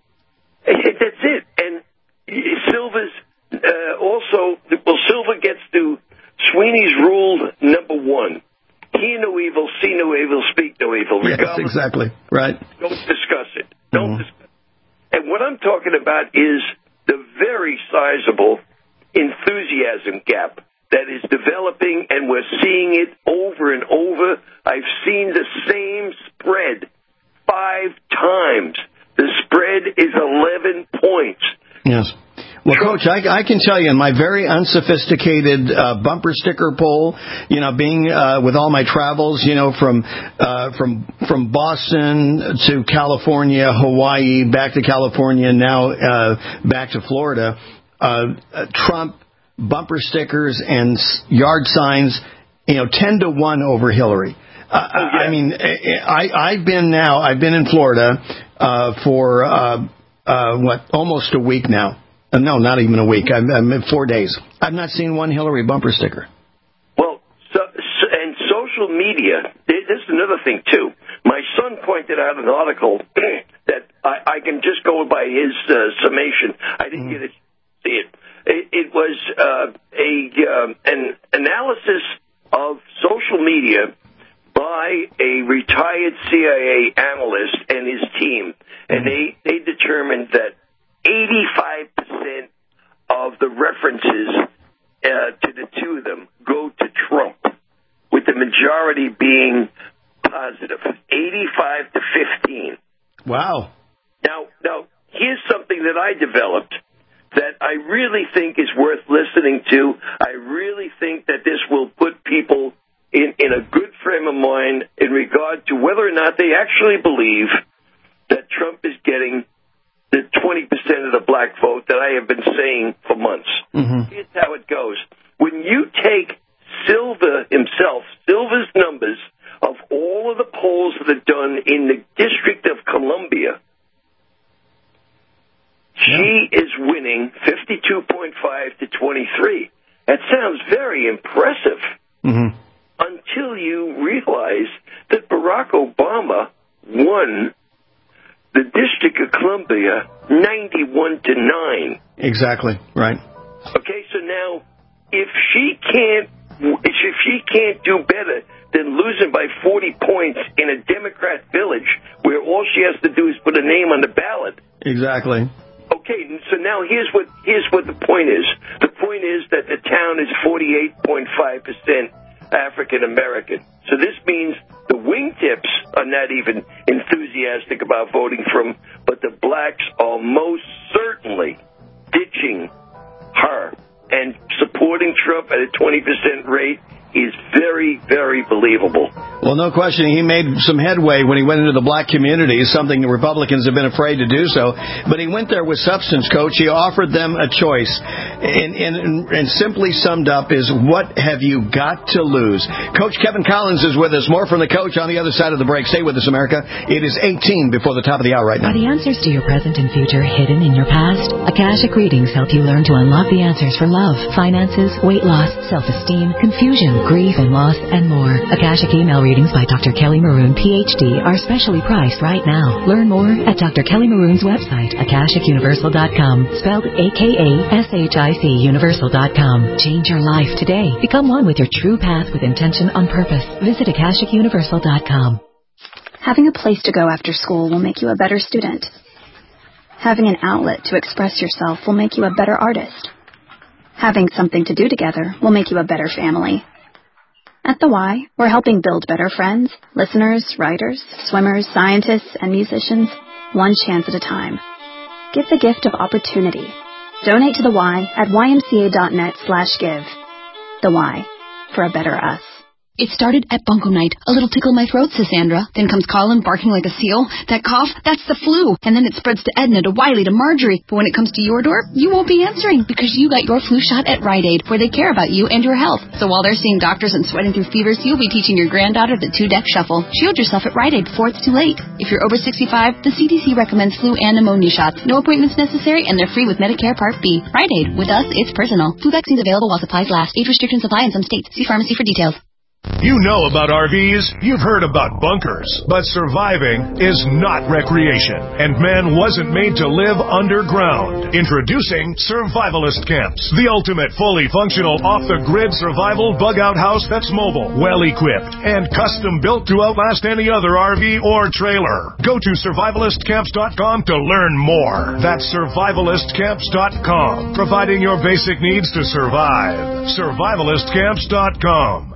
Speaker 1: that's it. And Silva's uh, also well, Silva gets to Sweeney's rule number one. Hear no evil, see no evil, speak no evil.
Speaker 6: Yes, exactly. Right.
Speaker 1: Don't discuss it. Don't mm-hmm. discuss it. And what I'm talking about is the very sizable enthusiasm gap that is developing, and we're seeing it over and over. I've seen the same spread five times. The spread is eleven points.
Speaker 6: Yes. Well, Coach, I, I can tell you in my very unsophisticated uh, bumper sticker poll, you know, being uh, with all my travels, you know, from uh, from from Boston to California, Hawaii, back to California, now uh, back to Florida, uh, uh, Trump bumper stickers and yard signs, you know, ten to one over Hillary. Uh, oh, yeah. I mean, I, I've been now, I've been in Florida uh, for uh, uh, what, almost a week now. Uh, no, not even a week. I'm, I'm in four days. I've not seen one Hillary bumper sticker.
Speaker 1: Well, so, so, and social media, this is another thing, too. My son pointed out an article that I, I can just go by his uh, summation. I didn't mm-hmm. get to see it. It, it was uh, a uh, an analysis of social media by a retired C I A analyst and his team, and they, they determined that eighty-five percent of the references uh, to the two of them go to Trump, with the majority being positive, eighty-five to fifteen.
Speaker 6: Wow.
Speaker 1: Now, now here's something that I developed that I really think is worth listening to. I really think that this will put people in, in a good frame of mind in regard to whether or not they actually believe that Trump is getting the twenty percent of the black vote that I have been saying for months. Mm-hmm. Here's how it goes. When you take Silva himself, Silva's numbers of all of the polls that are done in the District of Columbia, yeah. she is winning fifty-two point five to twenty-three. That sounds very impressive. Mm-hmm. Until you realize that Barack Obama won the District of Columbia ninety-one to nine.
Speaker 6: Exactly, right.
Speaker 1: Okay, so now if she can't if she can't do better than losing by forty points in a Democrat village where all she has to do is put a name on the ballot.
Speaker 6: Exactly.
Speaker 1: Okay, so now here's what here's what the point is. The point is that the town is forty-eight point five percent African American. So this means the wingtips are not even enthusiastic about voting for him, but the blacks are most certainly ditching her. And supporting Trump at a twenty percent rate is very, very believable.
Speaker 6: Well, no question. He made some headway when he went into the black community, something the Republicans have been afraid to do so. But he went there with substance, Coach. He offered them a choice. And, and, and simply summed up is, what have you got to lose? Coach Kevin Collins is with us. More from the coach on the other side of the break. Stay with us, America. It is eighteen before the top of the hour right now.
Speaker 3: Are the answers to your present and future hidden in your past? Akashic readings help you learn to unlock the answers for love, finances, weight loss, self-esteem, confusion, grief and loss, and more. Akashic email readings by Doctor Kelly Maroon, P H D, are specially priced right now. Learn more at Doctor Kelly Maroon's website, akashic universal dot com, spelled A K A S H I C universal dot com. Change your life today. Become one with your true path with intention on purpose. Visit akashic universal dot com.
Speaker 5: Having a place to go after school will make you a better student. Having an outlet to express yourself will make you a better artist. Having something to do together will make you a better family. At the Y, we're helping build better friends, listeners, writers, swimmers, scientists, and musicians, one chance at a time. Give the gift of opportunity. Donate to the Y at Y M C A dot net slash give. The Y, for a better us. It started at bunko night. A little tickle in my throat, says Sandra. Then comes Colin barking like a seal. That cough, that's the flu. And then it spreads to Edna, to Wiley, to Marjorie. But when it comes to your door, you won't be answering because you got your flu shot at Rite Aid, where they care about you and your health. So while they're seeing doctors and sweating through fevers, you'll be teaching your granddaughter the two-deck shuffle. Shield yourself at Rite Aid before it's too late. If you're over sixty-five, the C D C recommends flu and pneumonia shots. No appointments necessary, and they're free with Medicare Part B. Rite Aid. With us, it's personal. Flu vaccines available while supplies last. Age restrictions apply in some states. See pharmacy for details.
Speaker 2: You know about R Vs, you've heard about bunkers, but surviving is not recreation, and man wasn't made to live underground. Introducing Survivalist Camps, the ultimate fully functional off-the-grid survival bug-out house that's mobile, well-equipped, and custom-built to outlast any other R V or trailer. Go to survivalist camps dot com to learn more. That's survivalist camps dot com, providing your basic needs to survive. survivalist camps dot com.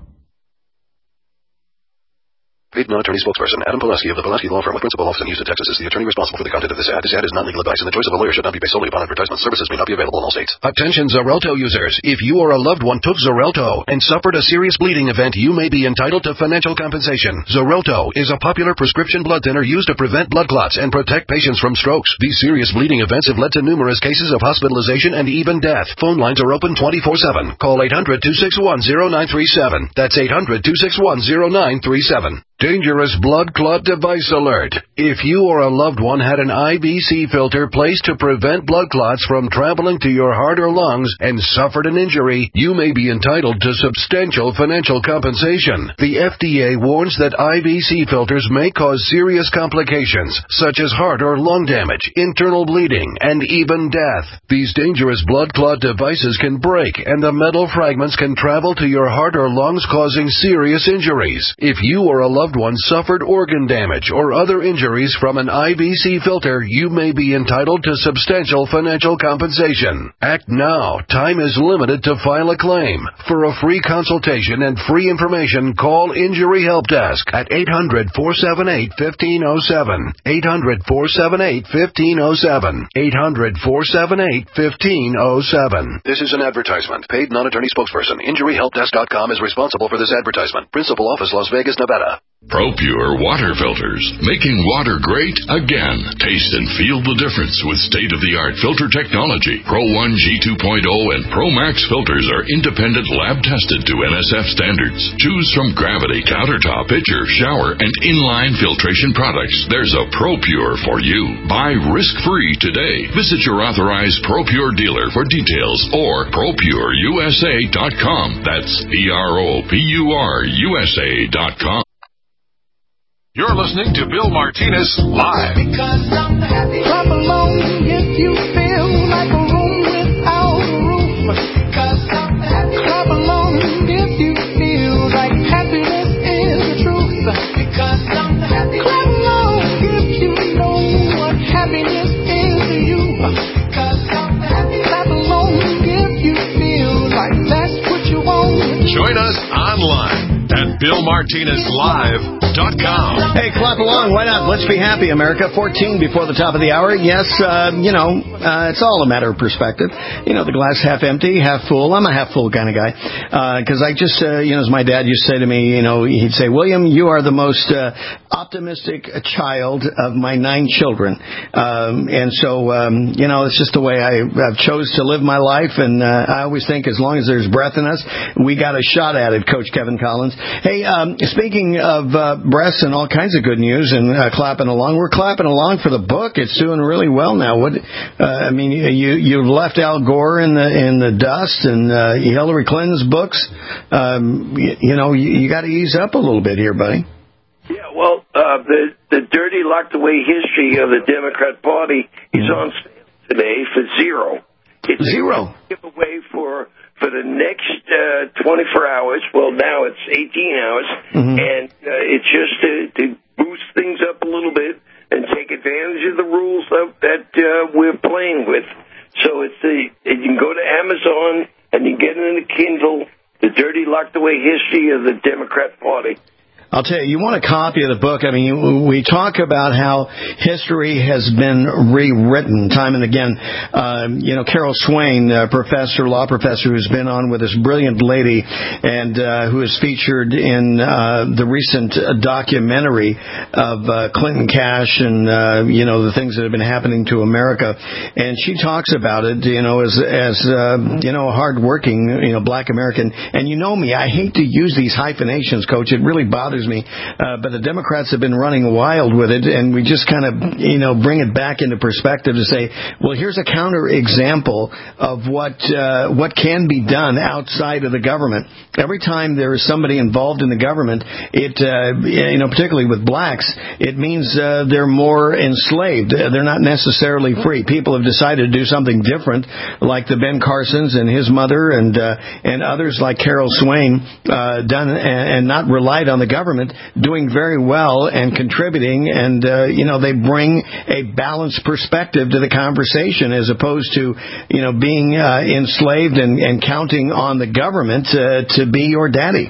Speaker 23: Paid non-attorney spokesperson Adam Pulaski of the Pulaski Law Firm with principal office in Houston, Texas is the attorney responsible for the content of this ad. This ad is not legal advice, and the choice of a lawyer should not be based solely upon advertisement. Services may not be available in all states. Attention Xarelto users. If you or a loved one took Xarelto and suffered a serious bleeding event, you may be entitled to financial compensation. Xarelto is a popular prescription blood thinner used to prevent blood clots and protect patients from strokes. These serious bleeding events have led to numerous cases of hospitalization and even death. Phone lines are open twenty-four seven. Call eight hundred, two six one, zero nine three seven. That's eight hundred, two six one, zero nine three seven. Dangerous blood clot device alert. If you or a loved one had an I V C filter placed to prevent blood clots from traveling to your heart or lungs and suffered an injury, you may be entitled to substantial financial compensation. The F D A warns that I V C filters may cause serious complications, such as heart or lung damage, internal bleeding, and even death. These dangerous blood clot devices can break, and the metal fragments can travel to your heart or lungs, causing serious injuries. If you or a loved one suffered organ damage or other injuries from an I V C filter, you may be entitled to substantial financial compensation. Act now. Time is limited to file a claim. For a free consultation and free information, call Injury Help Desk at eight hundred, four seven eight, one five zero seven. eight hundred, four seven eight, one five zero seven. eight hundred, four seven eight, one five zero seven. This is an advertisement. Paid non-attorney spokesperson Injury Help Desk dot com is responsible for this advertisement. Principal office, Las Vegas, Nevada.
Speaker 7: ProPure water filters, making water great again. Taste and feel the difference with state-of-the-art filter technology. Pro one G two point oh and Pro Max filters are independent lab-tested to N S F standards. Choose from Gravity, Countertop, Pitcher, Shower, and Inline filtration products. There's a ProPure for you. Buy risk-free today. Visit your authorized ProPure dealer for details or Pro Pure U S A dot com. That's P R O P U R U S A dot com.
Speaker 2: You're listening to Bill Martinez Live.
Speaker 4: Because I'm happy. Clap along if you feel like a room without a roof. Because I'm happy. Clap along if you feel like happiness is the truth. Because I'm happy. Clap along if you know what happiness is to you. Because I'm happy. Clap along if you feel like that's what you want.
Speaker 2: Join us online at Bill Martinez Live dot com.
Speaker 6: Hey, clap along. Why not? Let's be happy, America. fourteen before the top of the hour. Yes, uh, you know, uh, it's all a matter of perspective. You know, the glass half empty, half full. I'm a half full kind of guy. Because uh, I just, uh, you know, as my dad used to say to me, you know, he'd say, William, you are the most uh, optimistic child of my nine children. Um, and so, um, you know, it's just the way I, I've chose to live my life. And uh, I always think as long as there's breath in us, we got a shot at it, Coach Kevin Collins. Hey, um, speaking of uh, breasts and all kinds of good news and uh, clapping along, we're clapping along for the book. It's doing really well now. What uh, I mean, you you've left Al Gore in the in the dust and uh, Hillary Clinton's books. Um, you, you know, you, you got to ease up a little bit here, buddy.
Speaker 1: Yeah, well, uh, the the dirty locked away history of the Democrat Party is on sale today for zero. It's
Speaker 6: zero.
Speaker 1: A giveaway for. For the next uh, twenty-four hours, well, now it's eighteen hours, mm-hmm. and uh, it's just to, to boost things up a little bit and take advantage of the rules of, that uh, we're playing with. So it's the you can go to Amazon and you get it in a Kindle, The Dirty Locked Away History of the Democrat Party.
Speaker 6: I'll tell you, you want a copy of the book. I mean, we talk about how history has been rewritten time and again. Um, you know, Carol Swain, uh, professor, law professor, who's been on with this brilliant lady and uh, who is featured in uh, the recent documentary of uh, Clinton Cash and, uh, you know, the things that have been happening to America. And she talks about it, you know, as, as uh, you know, a hardworking, you know, black American. And you know me, I hate to use these hyphenations, Coach. It really bothers me, uh, but the Democrats have been running wild with it, and we just kind of, you know, bring it back into perspective to say, well, here's a counter example of what uh, what can be done outside of the government. Every time there is somebody involved in the government, it, uh, you know, particularly with blacks, it means uh, they're more enslaved. They're not necessarily free. People have decided to do something different, like the Ben Carsons and his mother, and uh, and others like Carol Swain, uh, done and, and not relied on the government. Doing very well and contributing, and uh, you know, they bring a balanced perspective to the conversation as opposed to, you know, being uh, enslaved and, and counting on the government uh, to be your daddy.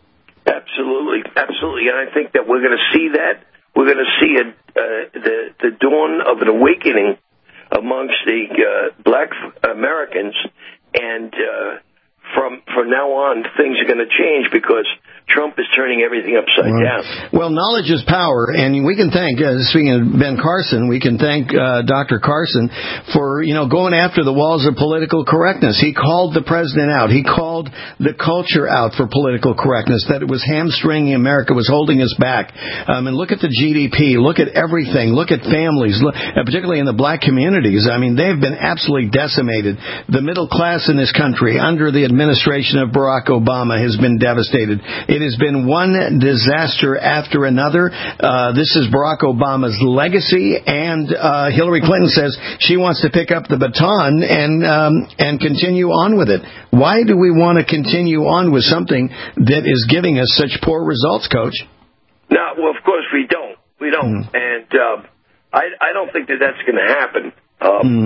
Speaker 1: Absolutely, absolutely, and I think that we're going to see that. We're going to see a, uh, the the dawn of an awakening amongst the uh, black Americans, and uh, from from now on, things are going to change because Trump is turning everything upside
Speaker 6: well,
Speaker 1: down.
Speaker 6: Well, knowledge is power, and we can thank, uh, speaking of Ben Carson, we can thank uh, Doctor Carson for, you know, going after the walls of political correctness. He called the president out. He called the culture out for political correctness, that it was hamstringing America, was holding us back. Um, and look at the G D P. Look at everything. Look at families, look, uh, particularly in the black communities. I mean, they've been absolutely decimated. The middle class in this country, under the administration of Barack Obama, has been devastated. It It has been one disaster after another. Uh, this is Barack Obama's legacy, and uh, Hillary Clinton says she wants to pick up the baton and um, and continue on with it. Why do we want to continue on with something that is giving us such poor results, Coach?
Speaker 1: No, well, of course we don't. We don't, mm. and uh, I I don't think that that's going to happen. Um, mm.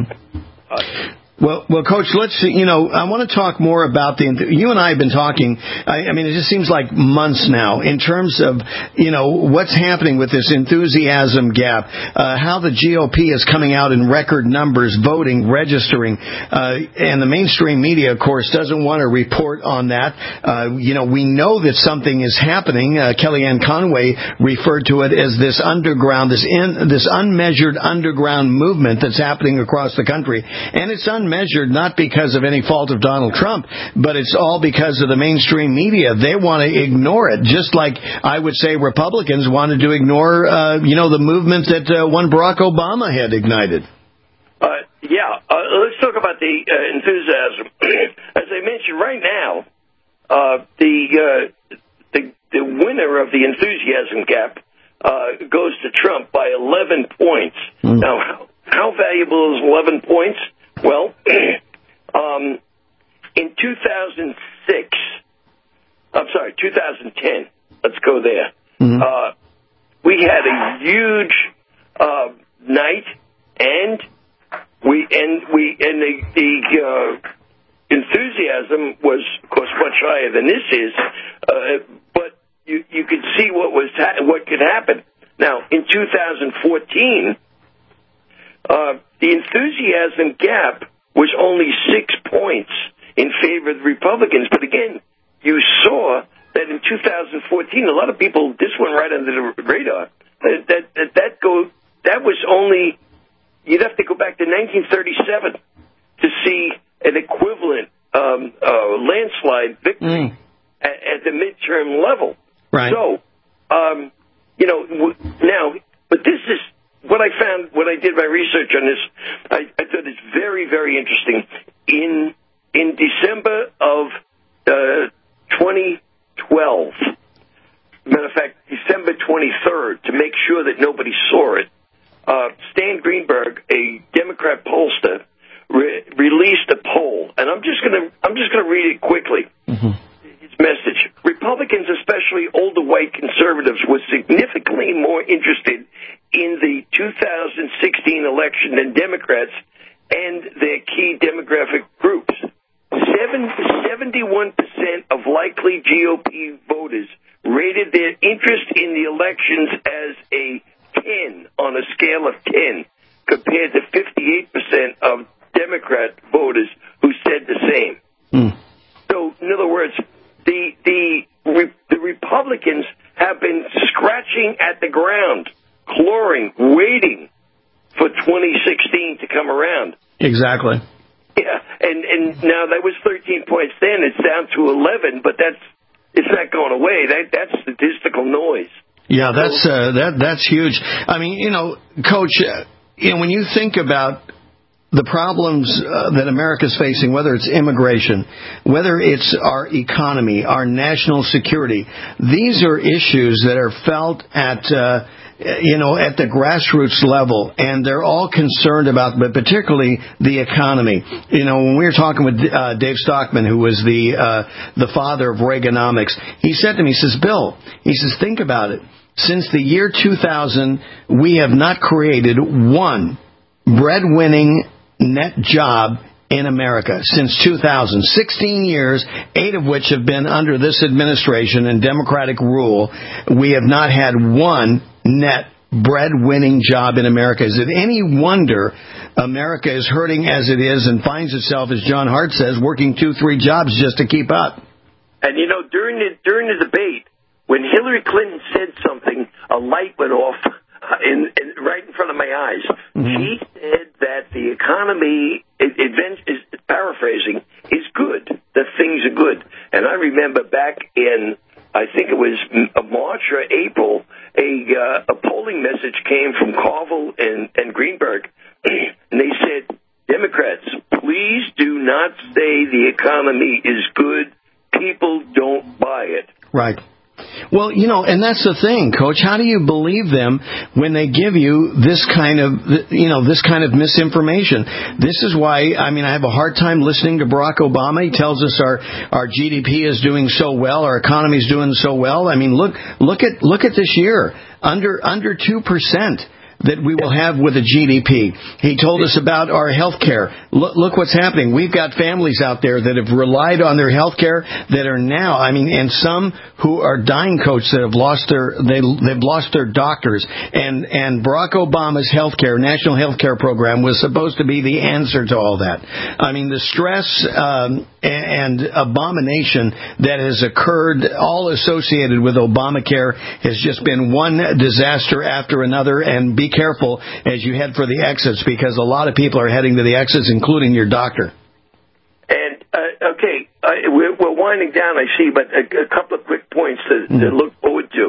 Speaker 1: uh,
Speaker 6: Well, well, Coach, let's see, you know, I want to talk more about the, you and I have been talking, I, I mean, it just seems like months now in terms of, you know, what's happening with this enthusiasm gap, uh, how the G O P is coming out in record numbers, voting, registering, uh, and the mainstream media, of course, doesn't want to report on that. Uh, you know, we know that something is happening. Uh, Kellyanne Conway referred to it as this underground, this in, this unmeasured underground movement that's happening across the country. And it's un measured not because of any fault of Donald Trump, but it's all because of the mainstream media. They want to ignore it, just like I would say Republicans wanted to ignore, uh, you know, the movement that uh, one Barack Obama had ignited.
Speaker 1: Uh, yeah, uh, let's talk about the uh, enthusiasm. As I mentioned, right now, uh, the, uh, the the winner of the enthusiasm gap uh, goes to Trump by eleven points. Mm. Now, how, how valuable is eleven points? Well, um, in two thousand six, I'm sorry, two thousand ten, let's go there, mm-hmm. uh, we had a huge uh, night, and we and we and the, the uh, enthusiasm was, of course, much higher than this is, uh, but you you could see what was ha- what could happen. Now, in two thousand fourteen. Uh, the enthusiasm gap was only six points in favor of the Republicans. But again, you saw that in two thousand fourteen, a lot of people, this went right under the radar. That that that, that go that was only, you'd have to go back to nineteen thirty-seven to see an equivalent um, uh, landslide victory mm. at, at the midterm level.
Speaker 6: Right.
Speaker 1: So, um, you know, w- now, but this is. What I found when I did my research on this, I, I thought it's very, very interesting. In in December of uh, twenty twelve, matter of fact, December twenty-third, to make sure that nobody saw it, uh, Stan Greenberg, a Democrat pollster, re- released a poll, and I'm just gonna I'm just gonna read it quickly. Mm-hmm. His message: Republicans, especially older white conservatives, were significantly more interested in the two thousand sixteen election than Democrats and their key demographic groups. seventy-one percent of likely G O P voters rated their interest in the elections as a ten on a scale of ten, compared to fifty-eight percent of Democrat voters who said the same.
Speaker 6: Mm.
Speaker 1: So, in other words, the the the Republicans have been scratching at the ground, clawing, waiting for twenty sixteen to come around.
Speaker 6: Exactly.
Speaker 1: Yeah, and and now that was thirteen points then. It's down to eleven, but that's it's not going away. That that's statistical noise.
Speaker 6: Yeah, that's uh, that that's huge. I mean, you know, Coach, uh, you know, when you think about the problems uh, that America's facing, whether it's immigration, whether it's our economy, our national security, these are issues that are felt at, uh, you know, at the grassroots level, and they're all concerned about, but particularly the economy. You know, when we were talking with uh, Dave Stockman, who was the uh, the father of Reaganomics, he said to me, he says, Bill, he says, think about it. Since the year two thousand, we have not created one breadwinning net job in America since two thousand. sixteen years, eight of which have been under this administration and Democratic rule. We have not had one net bread-winning job in America. Is it any wonder America is hurting as it is and finds itself, as John Hart says, working two, three jobs just to keep up?
Speaker 1: And, you know, during the, during the debate, when Hillary Clinton said something, a light went off in, in right in front of my eyes. Mm-hmm. She said that the economy, it, it, is, paraphrasing, is good, that things are good. And I remember back in, I think it was March or April, a, uh, a polling message came from Carville and, and Greenberg, and they said, Democrats, please do not say the economy is good. People don't buy it.
Speaker 6: Right. Well, you know, and that's the thing, Coach. How do you believe them when they give you this kind of, you know, this kind of misinformation? This is why, I mean, I have a hard time listening to Barack Obama. He tells us our, our G D P is doing so well, our economy is doing so well. I mean, look, look at, look at this year, under, under two percent. That we will have with a G D P. He told us about our health care. Look, look what's happening. We've got families out there that have relied on their health care that are now, I mean, and some who are dying, Coach, that have lost their, they, they've lost their doctors. And, and Barack Obama's health care, national health care program was supposed to be the answer to all that. I mean, the stress um, and abomination that has occurred, all associated with Obamacare, has just been one disaster after another. And be careful as you head for the exits, because a lot of people are heading to the exits, including your doctor.
Speaker 1: And, uh, okay, uh, we're, we're winding down, I see, but a, a couple of quick points to, mm-hmm. to look forward to.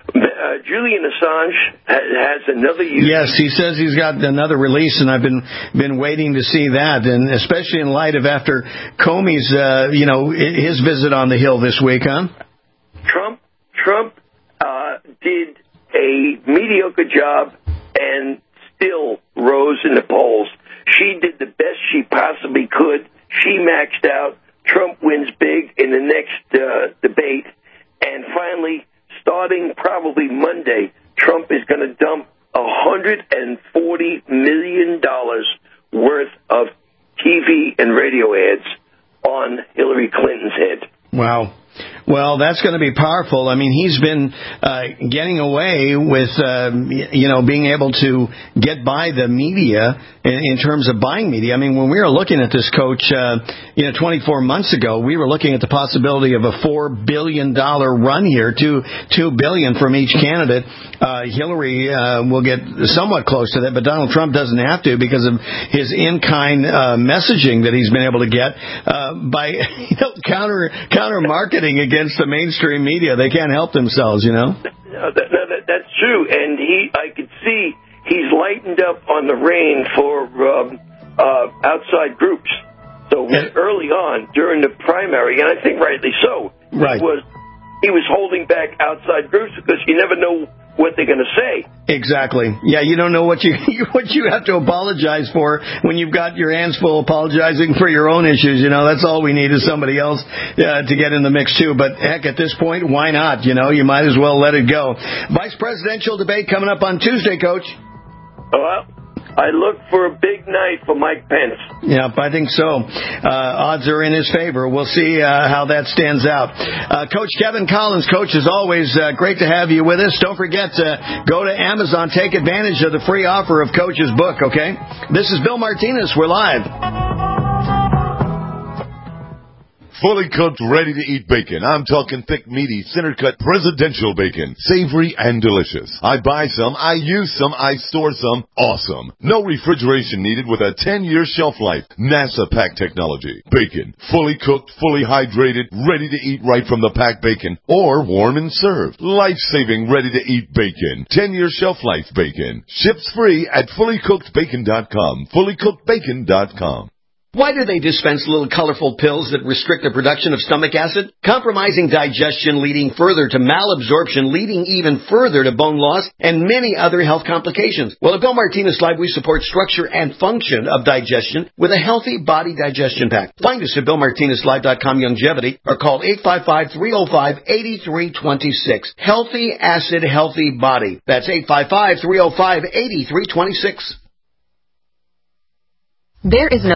Speaker 1: Uh, Julian Assange has another use.
Speaker 6: Yes, he says he's got another release, and I've been been waiting to see that, and especially in light of after Comey's, uh, you know, his visit on the Hill this week, huh?
Speaker 1: Trump, Trump uh, did a mediocre job and still rose in the polls. She did the best she possibly could. She maxed out. Trump wins big in the next uh, debate. And finally, starting probably Monday, Trump is going to dump one hundred forty million dollars worth of T V and radio ads on Hillary Clinton's head.
Speaker 6: Wow. Well, that's going to be powerful. I mean, he's been uh, getting away with, uh, you know, being able to get by the media in, in terms of buying media. I mean, when we were looking at this, Coach, uh, you know, twenty-four months ago, we were looking at the possibility of a four billion dollars run here, two, two billion dollars from each candidate. Uh, Hillary uh, will get somewhat close to that, but Donald Trump doesn't have to because of his in-kind uh, messaging that he's been able to get uh, by, you know, counter, counter marketing against against the mainstream media. They can't help themselves, you know?
Speaker 1: No, that, no, that, that's true. And he, I could see he's lightened up on the rein for um, uh, outside groups. So early on, during the primary, and I think rightly so,
Speaker 6: right.
Speaker 1: he was he was holding back outside groups because you never know what they're going to say.
Speaker 6: Exactly. Yeah, you don't know what you what you have to apologize for when you've got your hands full apologizing for your own issues. You know, that's all we need is somebody else uh, to get in the mix, too. But, heck, at this point, why not? You know, you might as well let it go. Vice presidential debate coming up on Tuesday, Coach.
Speaker 1: Oh, well. I look for a big night for Mike Pence.
Speaker 6: Yeah, I think so. Uh, odds are in his favor. We'll see uh, how that stands out. Uh, Coach Kevin Collins, Coach, as always, uh, great to have you with us. Don't forget to go to Amazon, take advantage of the free offer of Coach's book, okay? This is Bill Martinez. We're live.
Speaker 8: Fully cooked, ready-to-eat bacon. I'm talking thick, meaty, center-cut presidential bacon. Savory and delicious. I buy some, I use some, I store some. Awesome. No refrigeration needed with a ten-year shelf life. NASA pack technology. Bacon. Fully cooked, fully hydrated, ready to eat right from the packed bacon. Or warm and served. Life-saving, ready-to-eat bacon. ten-year shelf life bacon. Ships free at fully cooked bacon dot com. fully cooked bacon dot com.
Speaker 6: Why do they dispense little colorful pills that restrict the production of stomach acid, compromising digestion, leading further to malabsorption, leading even further to bone loss, and many other health complications? Well, at Bill Martinez Live, we support structure and function of digestion with a healthy body digestion pack. Find us at bill martinez live dot com Longevity or call eight five five, three oh five, eight three two six. Healthy Acid, Healthy Body. That's eight five five, three oh five, eight three two six.
Speaker 3: There is no